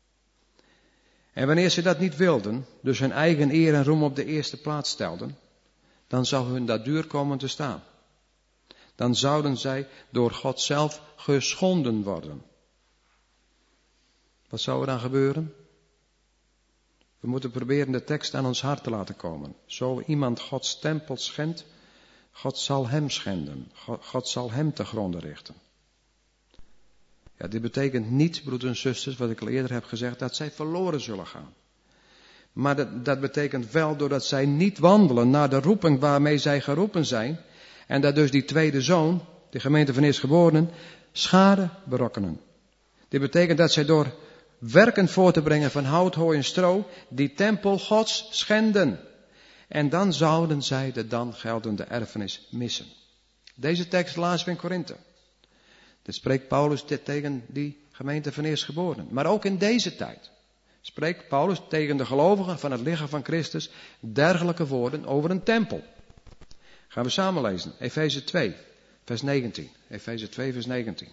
En wanneer ze dat niet wilden, dus hun eigen eer en roem op de eerste plaats stelden, dan zou hun dat duur komen te staan. Dan zouden zij door God zelf geschonden worden. Wat zou er dan gebeuren? We moeten proberen de tekst aan ons hart te laten komen. Zo iemand Gods tempel schendt, God zal hem schenden. God, God zal hem te gronde richten. Ja, dit betekent niet, broeders en zusters, wat ik al eerder heb gezegd, dat zij verloren zullen gaan. Maar dat, dat betekent wel doordat zij niet wandelen naar de roeping waarmee zij geroepen zijn. En dat dus die tweede zoon, de gemeente van eerstgeborenen, schade berokkenen. Dit betekent dat zij door werken voor te brengen van hout, hooi en stro, die tempel Gods schenden. En dan zouden zij de dan geldende erfenis missen. Deze tekst lazen we in Korinthe. Dit spreekt Paulus tegen die gemeente van eerstgeborenen. Maar ook in deze tijd spreekt Paulus tegen de gelovigen van het lichaam van Christus dergelijke woorden over een tempel. Gaan we samen lezen. Efeze twee, vers negentien. Efeze twee, vers negentien.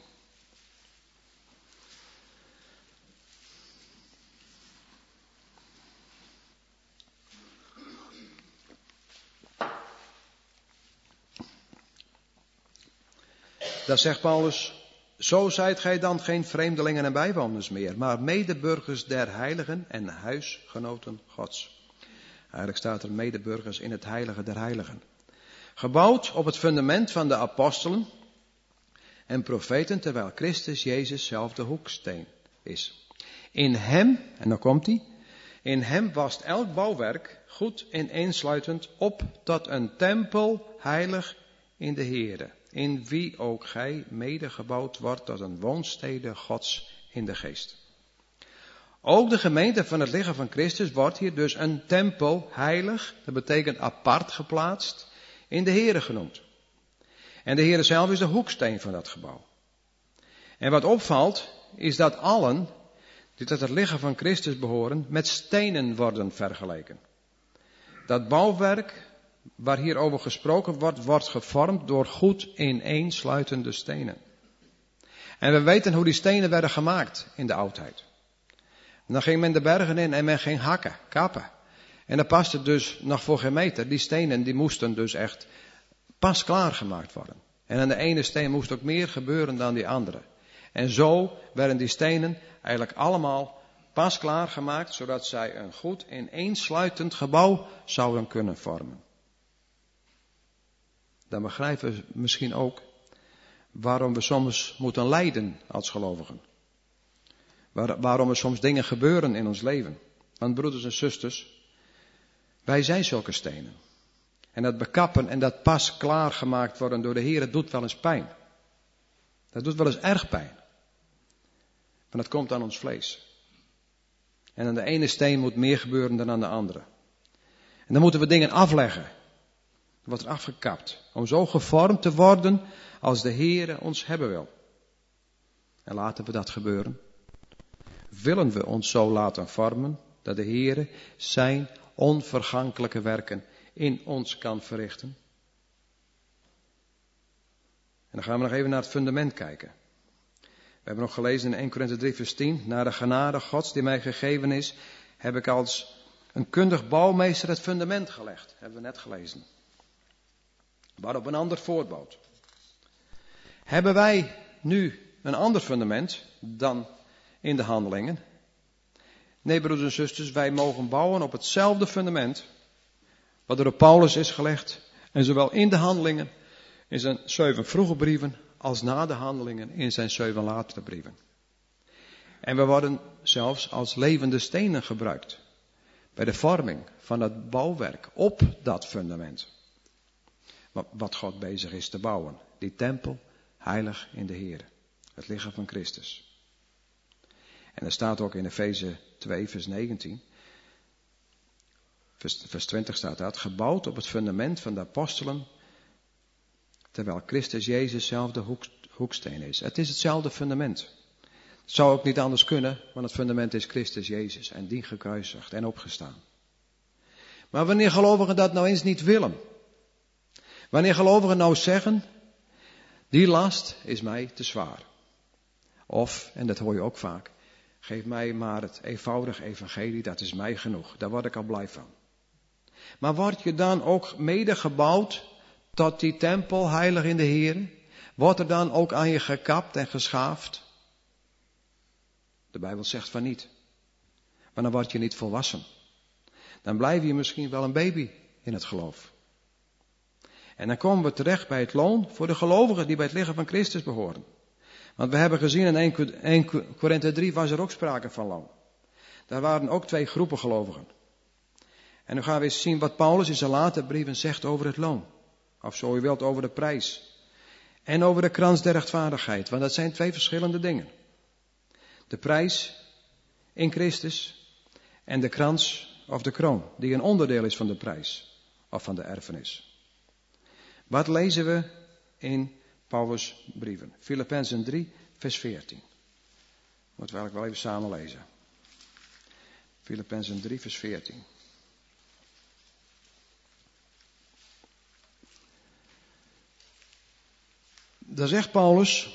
Daar zegt Paulus, zo zijt gij dan geen vreemdelingen en bijwoners meer, maar medeburgers der heiligen en huisgenoten Gods. Eigenlijk staat er medeburgers in het heilige der heiligen. Gebouwd op het fundament van de apostelen en profeten, terwijl Christus Jezus zelf de hoeksteen is. In hem, en dan komt hij, in hem wast elk bouwwerk goed ineensluitend op tot een tempel heilig in de Heere, in wie ook gij mede gebouwd wordt tot een woonstede Gods in de geest. Ook de gemeente van het lichaam van Christus wordt hier dus een tempel heilig, dat betekent apart geplaatst, in de Heere genoemd. En de Heere zelf is de hoeksteen van dat gebouw. En wat opvalt, is dat allen die tot het lichaam van Christus behoren, met stenen worden vergeleken. Dat bouwwerk waar hier over gesproken wordt, wordt gevormd door goed ineensluitende stenen. En we weten hoe die stenen werden gemaakt in de oudheid. Dan ging men de bergen in en men ging hakken, kappen. En dan past het dus nog voor geen meter. Die stenen die moesten dus echt pas klaargemaakt worden. En aan de ene steen moest ook meer gebeuren dan die andere. En zo werden die stenen eigenlijk allemaal pas klaargemaakt, zodat zij een goed ineensluitend gebouw zouden kunnen vormen. Dan begrijpen we misschien ook waarom we soms moeten lijden als gelovigen. Waar, waarom er soms dingen gebeuren in ons leven. Want broeders en zusters, wij zijn zulke stenen. En dat bekappen en dat pas klaargemaakt worden door de Heer, dat doet wel eens pijn. Dat doet wel eens erg pijn. Want dat komt aan ons vlees. En aan de ene steen moet meer gebeuren dan aan de andere. En dan moeten we dingen afleggen. Er wordt er afgekapt. Om zo gevormd te worden als de Heer ons hebben wil. En laten we dat gebeuren. Willen we ons zo laten vormen dat de Heer zijn onvergankelijke werken in ons kan verrichten? En dan gaan we nog even naar het fundament kijken. We hebben nog gelezen in Eerste Korinthe drie vers tien. Naar de genade Gods die mij gegeven is, heb ik als een kundig bouwmeester het fundament gelegd. Hebben we net gelezen. Waarop een ander voortbouwt. Hebben wij nu een ander fundament dan in de handelingen? Nee, broeders en zusters, wij mogen bouwen op hetzelfde fundament wat door Paulus is gelegd. En zowel in de handelingen, in zijn zeven vroege brieven, als na de handelingen in zijn zeven latere brieven. En we worden zelfs als levende stenen gebruikt bij de vorming van het bouwwerk op dat fundament. Wat God bezig is te bouwen. Die tempel, heilig in de Heer. Het lichaam van Christus. En er staat ook in Efeze twee vers negentien. Vers, vers twintig staat dat. Gebouwd op het fundament van de apostelen. Terwijl Christus Jezus zelf de hoek, hoeksteen is. Het is hetzelfde fundament. Het zou ook niet anders kunnen. Want het fundament is Christus Jezus. En die gekruisigd en opgestaan. Maar wanneer gelovigen dat nou eens niet willen. Wanneer gelovigen nou zeggen, die last is mij te zwaar. Of, en dat hoor je ook vaak, geef mij maar het eenvoudig evangelie, dat is mij genoeg. Daar word ik al blij van. Maar word je dan ook mede gebouwd tot die tempel heilig in de Heer? Wordt er dan ook aan je gekapt en geschaafd? De Bijbel zegt van niet. Maar dan word je niet volwassen. Dan blijf je misschien wel een baby in het geloof. En dan komen we terecht bij het loon voor de gelovigen die bij het lichaam van Christus behoren. Want we hebben gezien in Eerste Korinthe drie was er ook sprake van loon. Daar waren ook twee groepen gelovigen. En nu gaan we eens zien wat Paulus in zijn latere brieven zegt over het loon. Of zo u wilt over de prijs. En over de krans der rechtvaardigheid. Want dat zijn twee verschillende dingen. De prijs in Christus en de krans of de kroon. Die een onderdeel is van de prijs of van de erfenis. Wat lezen we in Paulus' brieven? Filippenzen drie, vers veertien. Moeten we eigenlijk wel even samen lezen. Filippenzen drie, vers veertien. Daar zegt Paulus.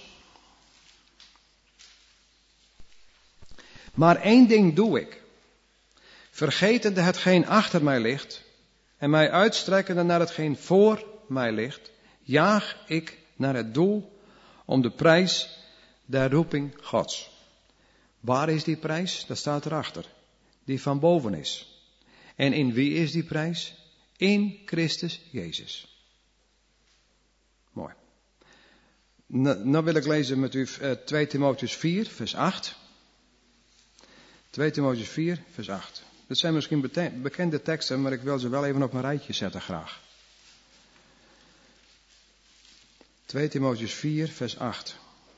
Maar één ding doe ik. Vergetende hetgeen achter mij ligt. En mij uitstrekkende naar hetgeen voor mij ligt, jaag ik naar het doel om de prijs der roeping Gods. Waar is die prijs? Dat staat erachter. Die van boven is. En in wie is die prijs? In Christus Jezus. Mooi. Nou, nou wil ik lezen met u uh, twee Timotheüs vier, vers acht. twee Timotheüs vier, vers acht. Dat zijn misschien bekende teksten, maar ik wil ze wel even op een rijtje zetten graag. twee Timotheüs vier, vers acht.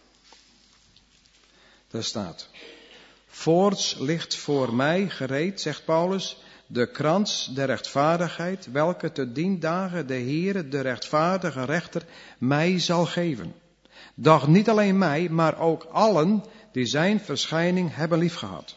Daar staat: Voorts ligt voor mij gereed, zegt Paulus, de krans der rechtvaardigheid, welke te dien dagen de Heere, de rechtvaardige rechter, mij zal geven. Doch niet alleen mij, maar ook allen die zijn verschijning hebben liefgehad.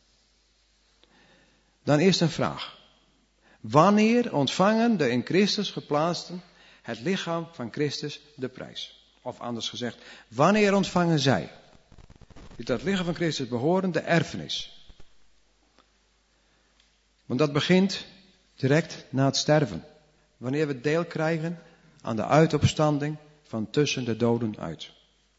Dan eerst een vraag. Wanneer ontvangen de in Christus geplaatsten het lichaam van Christus de prijs? Of anders gezegd, wanneer ontvangen zij, die tot het lichaam van Christus behoren, de erfenis? Want dat begint direct na het sterven. Wanneer we deel krijgen aan de uitopstanding van tussen de doden uit.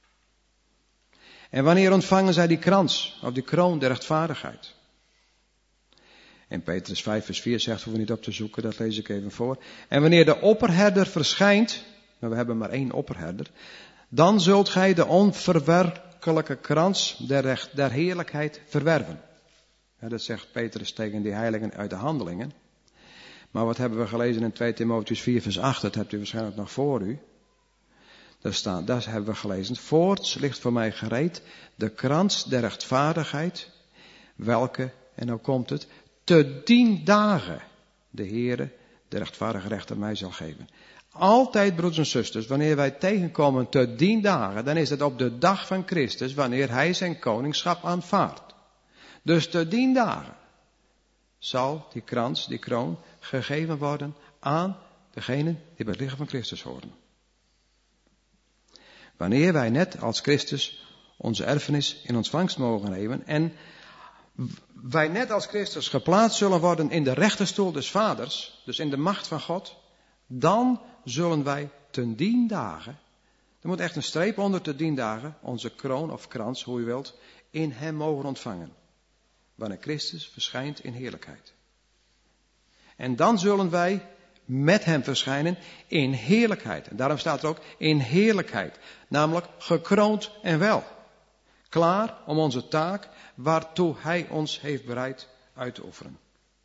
En wanneer ontvangen zij die krans, of die kroon der rechtvaardigheid? En Petrus vijf vers vier zegt, hoeven we niet op te zoeken, dat lees ik even voor. En wanneer de opperherder verschijnt, maar we hebben maar één opperherder, dan zult gij de onverwerkelijke krans der, recht, der heerlijkheid verwerven. Ja, dat zegt Petrus tegen die heiligen uit de handelingen. Maar wat hebben we gelezen in twee Timotheüs vier vers acht, dat hebt u waarschijnlijk nog voor u. Daar staat, daar hebben we gelezen, voorts ligt voor mij gereed de krans der rechtvaardigheid, welke, en nou komt het, te dien dagen de Heere, de rechtvaardige rechter, mij zal geven. Altijd, broeders en zusters, wanneer wij tegenkomen te dien dagen, dan is het op de dag van Christus, wanneer hij zijn koningschap aanvaardt. Dus te dien dagen zal die krans, die kroon, gegeven worden aan degenen die bij het lichaam van Christus horen. Wanneer wij net als Christus onze erfenis in ontvangst mogen nemen en wij net als Christus geplaatst zullen worden in de rechterstoel des Vaders, dus in de macht van God, dan zullen wij ten dien dagen, er moet echt een streep onder te dien dagen, onze kroon of krans, hoe u wilt, in hem mogen ontvangen. Wanneer Christus verschijnt in heerlijkheid. En dan zullen wij met hem verschijnen in heerlijkheid. En daarom staat er ook in heerlijkheid. Namelijk gekroond en wel. Klaar om onze taak waartoe hij ons heeft bereid uit te oefenen.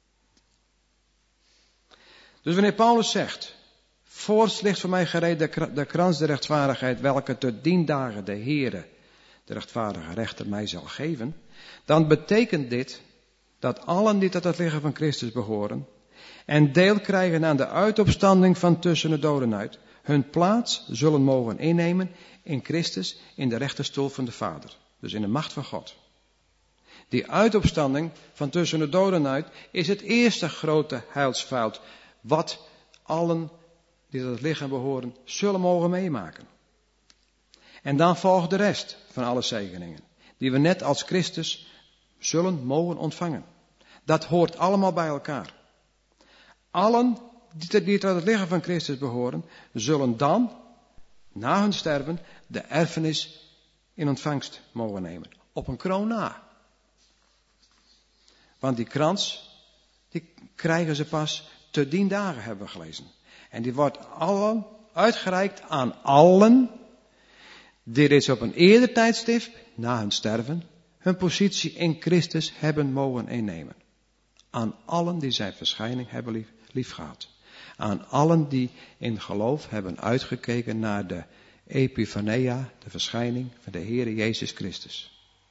Dus wanneer Paulus zegt, voorts ligt voor mij gereed de, de krans der rechtvaardigheid, welke te dien dagen de Heere, de rechtvaardige rechter, mij zal geven, dan betekent dit dat allen die tot het lichaam van Christus behoren en deel krijgen aan de uitopstanding van tussen de doden uit, hun plaats zullen mogen innemen in Christus in de rechterstoel van de Vader. Dus in de macht van God. Die uitopstanding van tussen de doden uit is het eerste grote heilsveld wat allen die tot het lichaam behoren zullen mogen meemaken. En dan volgt de rest van alle zegeningen die we net als Christus zullen mogen ontvangen. Dat hoort allemaal bij elkaar. Allen die tot het lichaam van Christus behoren, zullen dan, na hun sterven, de erfenis in ontvangst mogen nemen. Op een kroon na. Want die krans, die krijgen ze pas te dien dagen, hebben we gelezen. En die wordt allen uitgereikt aan allen die reeds op een eerder tijdstip, na hun sterven, hun positie in Christus hebben mogen innemen. Aan allen die zijn verschijning hebben lief, lief gehad. Aan allen die in geloof hebben uitgekeken naar de Epifania, de verschijning van de Heere Jezus Christus.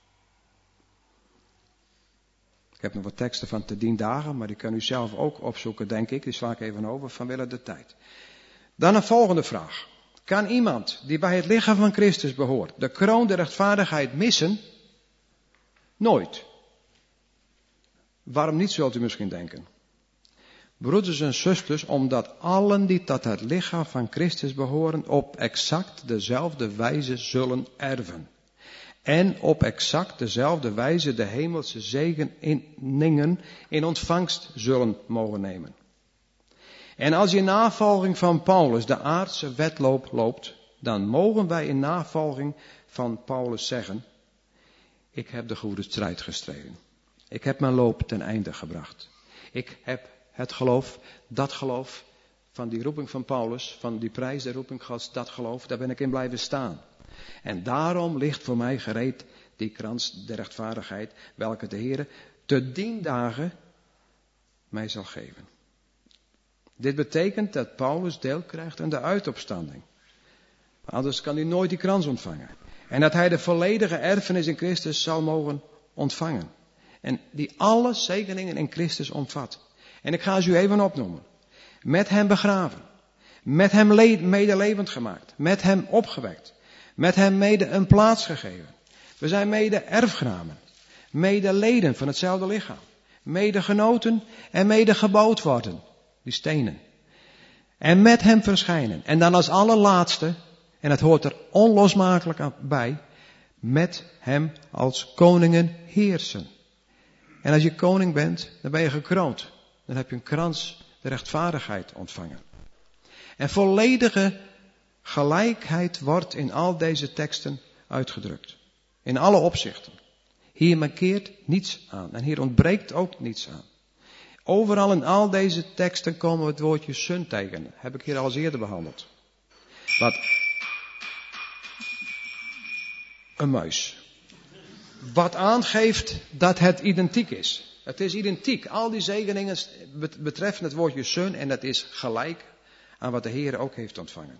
Ik heb nog wat teksten van te dien dagen, maar die kan u zelf ook opzoeken, denk ik. Die sla ik even over vanwille de tijd. Dan een volgende vraag. Kan iemand die bij het lichaam van Christus behoort, de kroon der rechtvaardigheid missen? Nooit. Waarom niet, zult u misschien denken. Broeders en zusters, omdat allen die tot het lichaam van Christus behoren op exact dezelfde wijze zullen erven. En op exact dezelfde wijze de hemelse zegeningen in ontvangst zullen mogen nemen. En als je in navolging van Paulus de aardse wedloop loopt, dan mogen wij in navolging van Paulus zeggen, ik heb de goede strijd gestreden. Ik heb mijn loop ten einde gebracht. Ik heb het geloof, dat geloof van die roeping van Paulus, van die prijs der roeping Gods, dat geloof, daar ben ik in blijven staan. En daarom ligt voor mij gereed die krans der rechtvaardigheid, welke de Heere te dien dagen mij zal geven. Dit betekent dat Paulus deel krijgt aan de uitopstanding. Anders kan hij nooit die krans ontvangen. En dat hij de volledige erfenis in Christus zal mogen ontvangen. En die alle zegeningen in Christus omvat. En ik ga ze u even opnoemen. Met hem begraven. Met hem medelevend gemaakt. Met hem opgewekt. Met hem mede een plaats gegeven. We zijn mede erfgenamen. Medeleden van hetzelfde lichaam. Medegenoten en medegebouwd worden. Die stenen. En met hem verschijnen. En dan als allerlaatste, en het hoort er onlosmakelijk bij, met hem als koningen heersen. En als je koning bent, dan ben je gekroond. Dan heb je een krans de rechtvaardigheid ontvangen. En volledige gelijkheid wordt in al deze teksten uitgedrukt. In alle opzichten. Hier mankeert niets aan. En hier ontbreekt ook niets aan. Overal in al deze teksten komen we het woordje zoon tegen. Heb ik hier al eens eerder behandeld. Wat? Een muis. Wat aangeeft dat het identiek is. Het is identiek. Al die zegeningen betreffen het woordje zoon en dat is gelijk aan wat de Heer ook heeft ontvangen.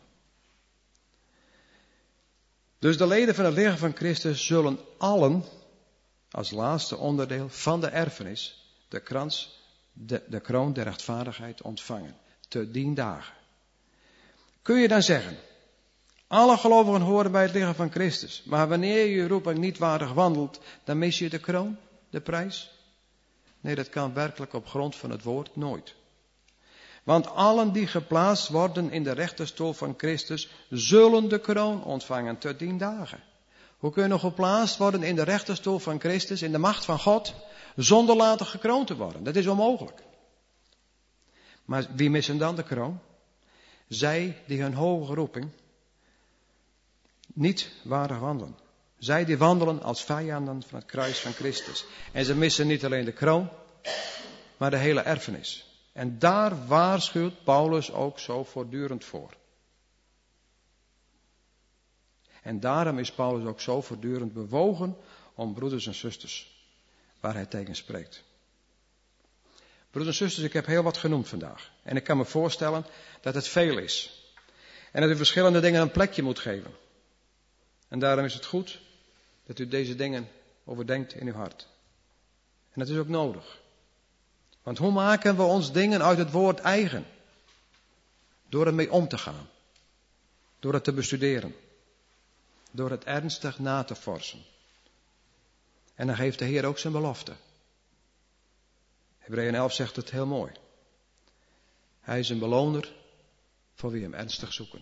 Dus de leden van het lichaam van Christus zullen allen als laatste onderdeel van de erfenis de krans, de, de kroon der rechtvaardigheid ontvangen. Te dien dagen. Kun je dan zeggen, alle gelovigen horen bij het lichaam van Christus. Maar wanneer je roeping niet waardig wandelt, dan mis je de kroon, de prijs. Nee, dat kan werkelijk op grond van het woord nooit. Want allen die geplaatst worden in de rechterstoel van Christus, zullen de kroon ontvangen te dien dagen. Hoe kun je nog geplaatst worden in de rechterstoel van Christus, in de macht van God, zonder later gekroond te worden? Dat is onmogelijk. Maar wie missen dan de kroon? Zij die hun hoge roeping niet waardig wandelen. Zij die wandelen als vijanden van het kruis van Christus. En ze missen niet alleen de kroon, maar de hele erfenis. En daar waarschuwt Paulus ook zo voortdurend voor. En daarom is Paulus ook zo voortdurend bewogen om broeders en zusters, waar hij tegen spreekt. Broeders en zusters, ik heb heel wat genoemd vandaag. En ik kan me voorstellen dat het veel is. En dat u verschillende dingen een plekje moet geven. En daarom is het goed dat u deze dingen overdenkt in uw hart. En dat is ook nodig. Want hoe maken we ons dingen uit het woord eigen? Door ermee om te gaan. Door het te bestuderen. Door het ernstig na te forsen. En dan geeft de Heer ook zijn belofte. Hebreeën elf zegt het heel mooi. Hij is een beloner voor wie hem ernstig zoeken.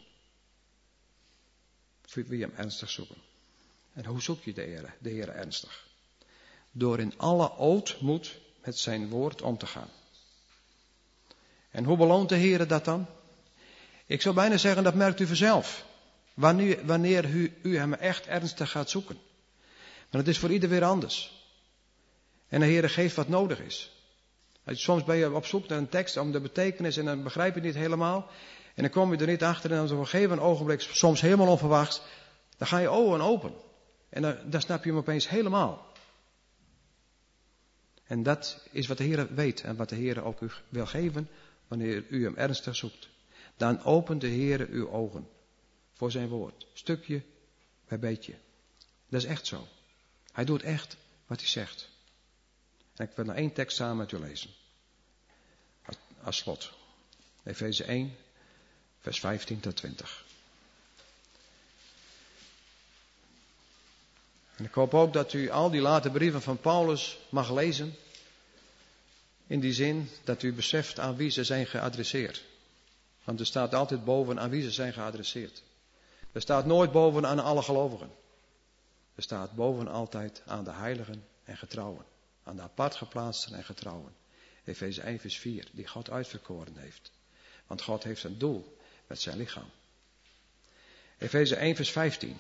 Voor wie hem ernstig zoeken. En hoe zoek je de Heer, de Heer ernstig? Door in alle ootmoed met zijn woord om te gaan. En hoe beloont de Heer dat dan? Ik zou bijna zeggen, dat merkt u vanzelf. Wanneer, wanneer u, u hem echt ernstig gaat zoeken. Maar het is voor ieder weer anders. En de Heer geeft wat nodig is. Soms ben je op zoek naar een tekst om de betekenis en dan begrijp je het niet helemaal. En dan kom je er niet achter en dan op een gegeven ogenblik, soms helemaal onverwachts, dan gaan je ogen open. En dan, dan snap je hem opeens helemaal. En dat is wat de Heer weet en wat de Heer ook u wil geven wanneer u hem ernstig zoekt. Dan opent de Heer uw ogen voor zijn woord. Stukje bij beetje. Dat is echt zo. Hij doet echt wat hij zegt. En ik wil nog één tekst samen met u lezen. Als, als slot. Efeze één, vers vijftien tot twintig. En ik hoop ook dat u al die late brieven van Paulus mag lezen. In die zin dat u beseft aan wie ze zijn geadresseerd. Want er staat altijd boven aan wie ze zijn geadresseerd. Er staat nooit boven aan alle gelovigen. Er staat boven altijd aan de heiligen en getrouwen. Aan de apart geplaatsten en getrouwen. Efeze één vers vier, die God uitverkoren heeft. Want God heeft een doel met zijn lichaam. Efeze één vers vijftien.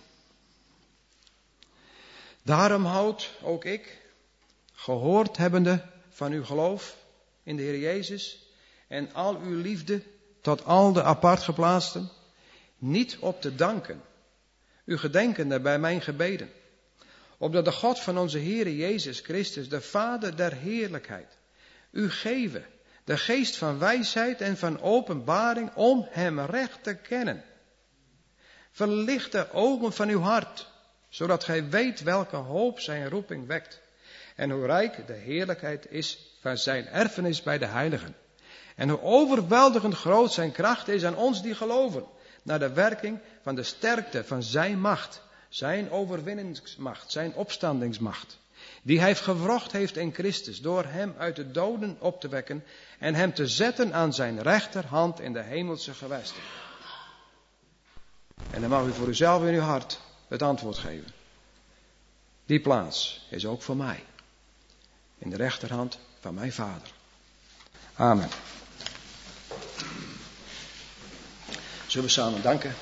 Daarom houd ook ik, gehoord hebbende van uw geloof in de Heer Jezus en al uw liefde tot al de apart geplaatsten, niet op te danken, u gedenkende bij mijn gebeden, opdat de God van onze Heer Jezus Christus, de Vader der heerlijkheid, u geven De geest van wijsheid en van openbaring om hem recht te kennen. Verlicht de ogen van uw hart, zodat gij weet welke hoop zijn roeping wekt. En hoe rijk de heerlijkheid is van zijn erfenis bij de heiligen. En hoe overweldigend groot zijn kracht is aan ons die geloven. Naar de werking van de sterkte van zijn macht. Zijn overwinningsmacht, zijn opstandingsmacht. Die hij gewrocht heeft in Christus door hem uit de doden op te wekken. En hem te zetten aan zijn rechterhand in de hemelse gewesten. En dan mag u voor uzelf in uw hart het antwoord geven. Die plaats is ook voor mij. In de rechterhand van mijn Vader. Amen. Zullen we samen danken?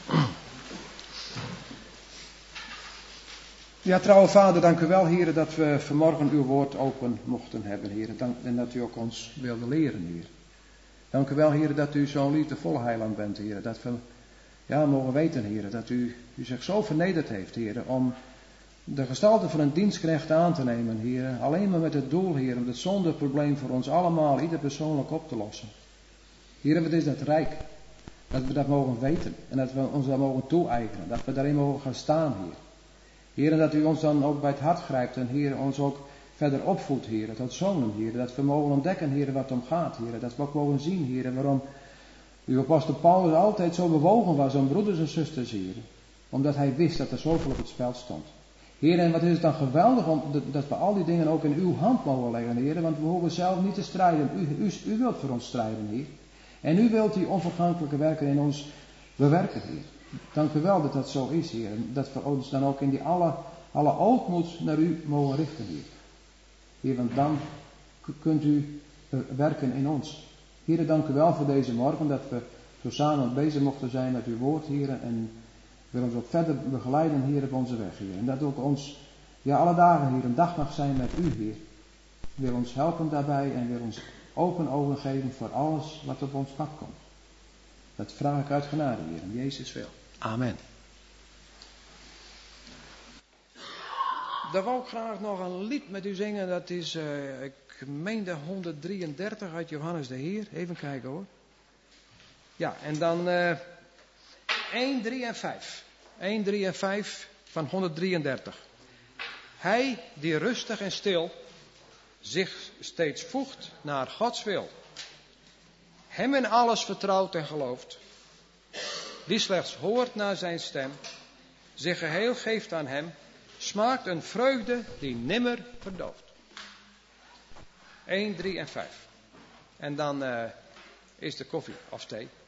Ja, trouwe Vader, dank u wel, heren, dat we vanmorgen uw woord open mochten hebben, heren. Dank, en dat u ook ons wilde leren, heer. Dank u wel, heren, dat u zo'n liefdevolle heiland bent, heren. Dat we ja, mogen weten, heren, dat u, u zich zo vernederd heeft, heren, om de gestalte van een dienstknecht aan te nemen, heren. Alleen maar met het doel, heren, om het zondeprobleem voor ons allemaal, ieder persoonlijk op te lossen. Heren, wat is dat rijk? Dat we dat mogen weten en dat we ons daar mogen toe-eigenen. Dat we daarin mogen gaan staan, Heer. Heer, en dat u ons dan ook bij het hart grijpt en Heer, ons ook verder opvoedt, Heer. Tot zonen, Heer. Dat we mogen ontdekken, Heer, wat het om gaat, Heer. Dat we ook mogen zien, Heer, waarom uw apostel Paulus altijd zo bewogen was om broeders en zusters, Heer. Omdat hij wist dat er zoveel op het spel stond. Heer, en wat is het dan geweldig om, dat we al die dingen ook in uw hand mogen leggen, Heer. Want we hoeven zelf niet te strijden. U, u, u wilt voor ons strijden, Heer. En u wilt die onvergankelijke werken in ons bewerken, Heer. Dank u wel dat dat zo is, Heer. En dat we ons dan ook in die alle, alle ootmoed naar u mogen richten, Heer. Heer, want dan kunt u werken in ons. Heer, dank u wel voor deze morgen, dat we zo samen bezig mochten zijn met uw woord, Heer. En wil ons ook verder begeleiden, Heer, op onze weg, Heer. En dat ook ons, ja, alle dagen, Heer, een dag mag zijn met u, Heer. Wil ons helpen daarbij en wil ons open ogen geven voor alles wat op ons pad komt. Dat vraag ik uit genade, Heer, in Jezus wil. Amen. Dan wou ik graag nog een lied met u zingen. Dat is, uh, ik meende honderddrieëndertig uit Johannes de Heer. Even kijken hoor. Ja, en dan uh, één, drie en vijf. één, drie en vijf van honderddrieëndertig. Hij die rustig en stil zich steeds voegt naar Gods wil. Hem in alles vertrouwt en gelooft. Die slechts hoort naar zijn stem. Zich geheel geeft aan hem. Smaakt een vreugde die nimmer verdooft. één, drie en vijf. En dan uh, is de koffie of thee.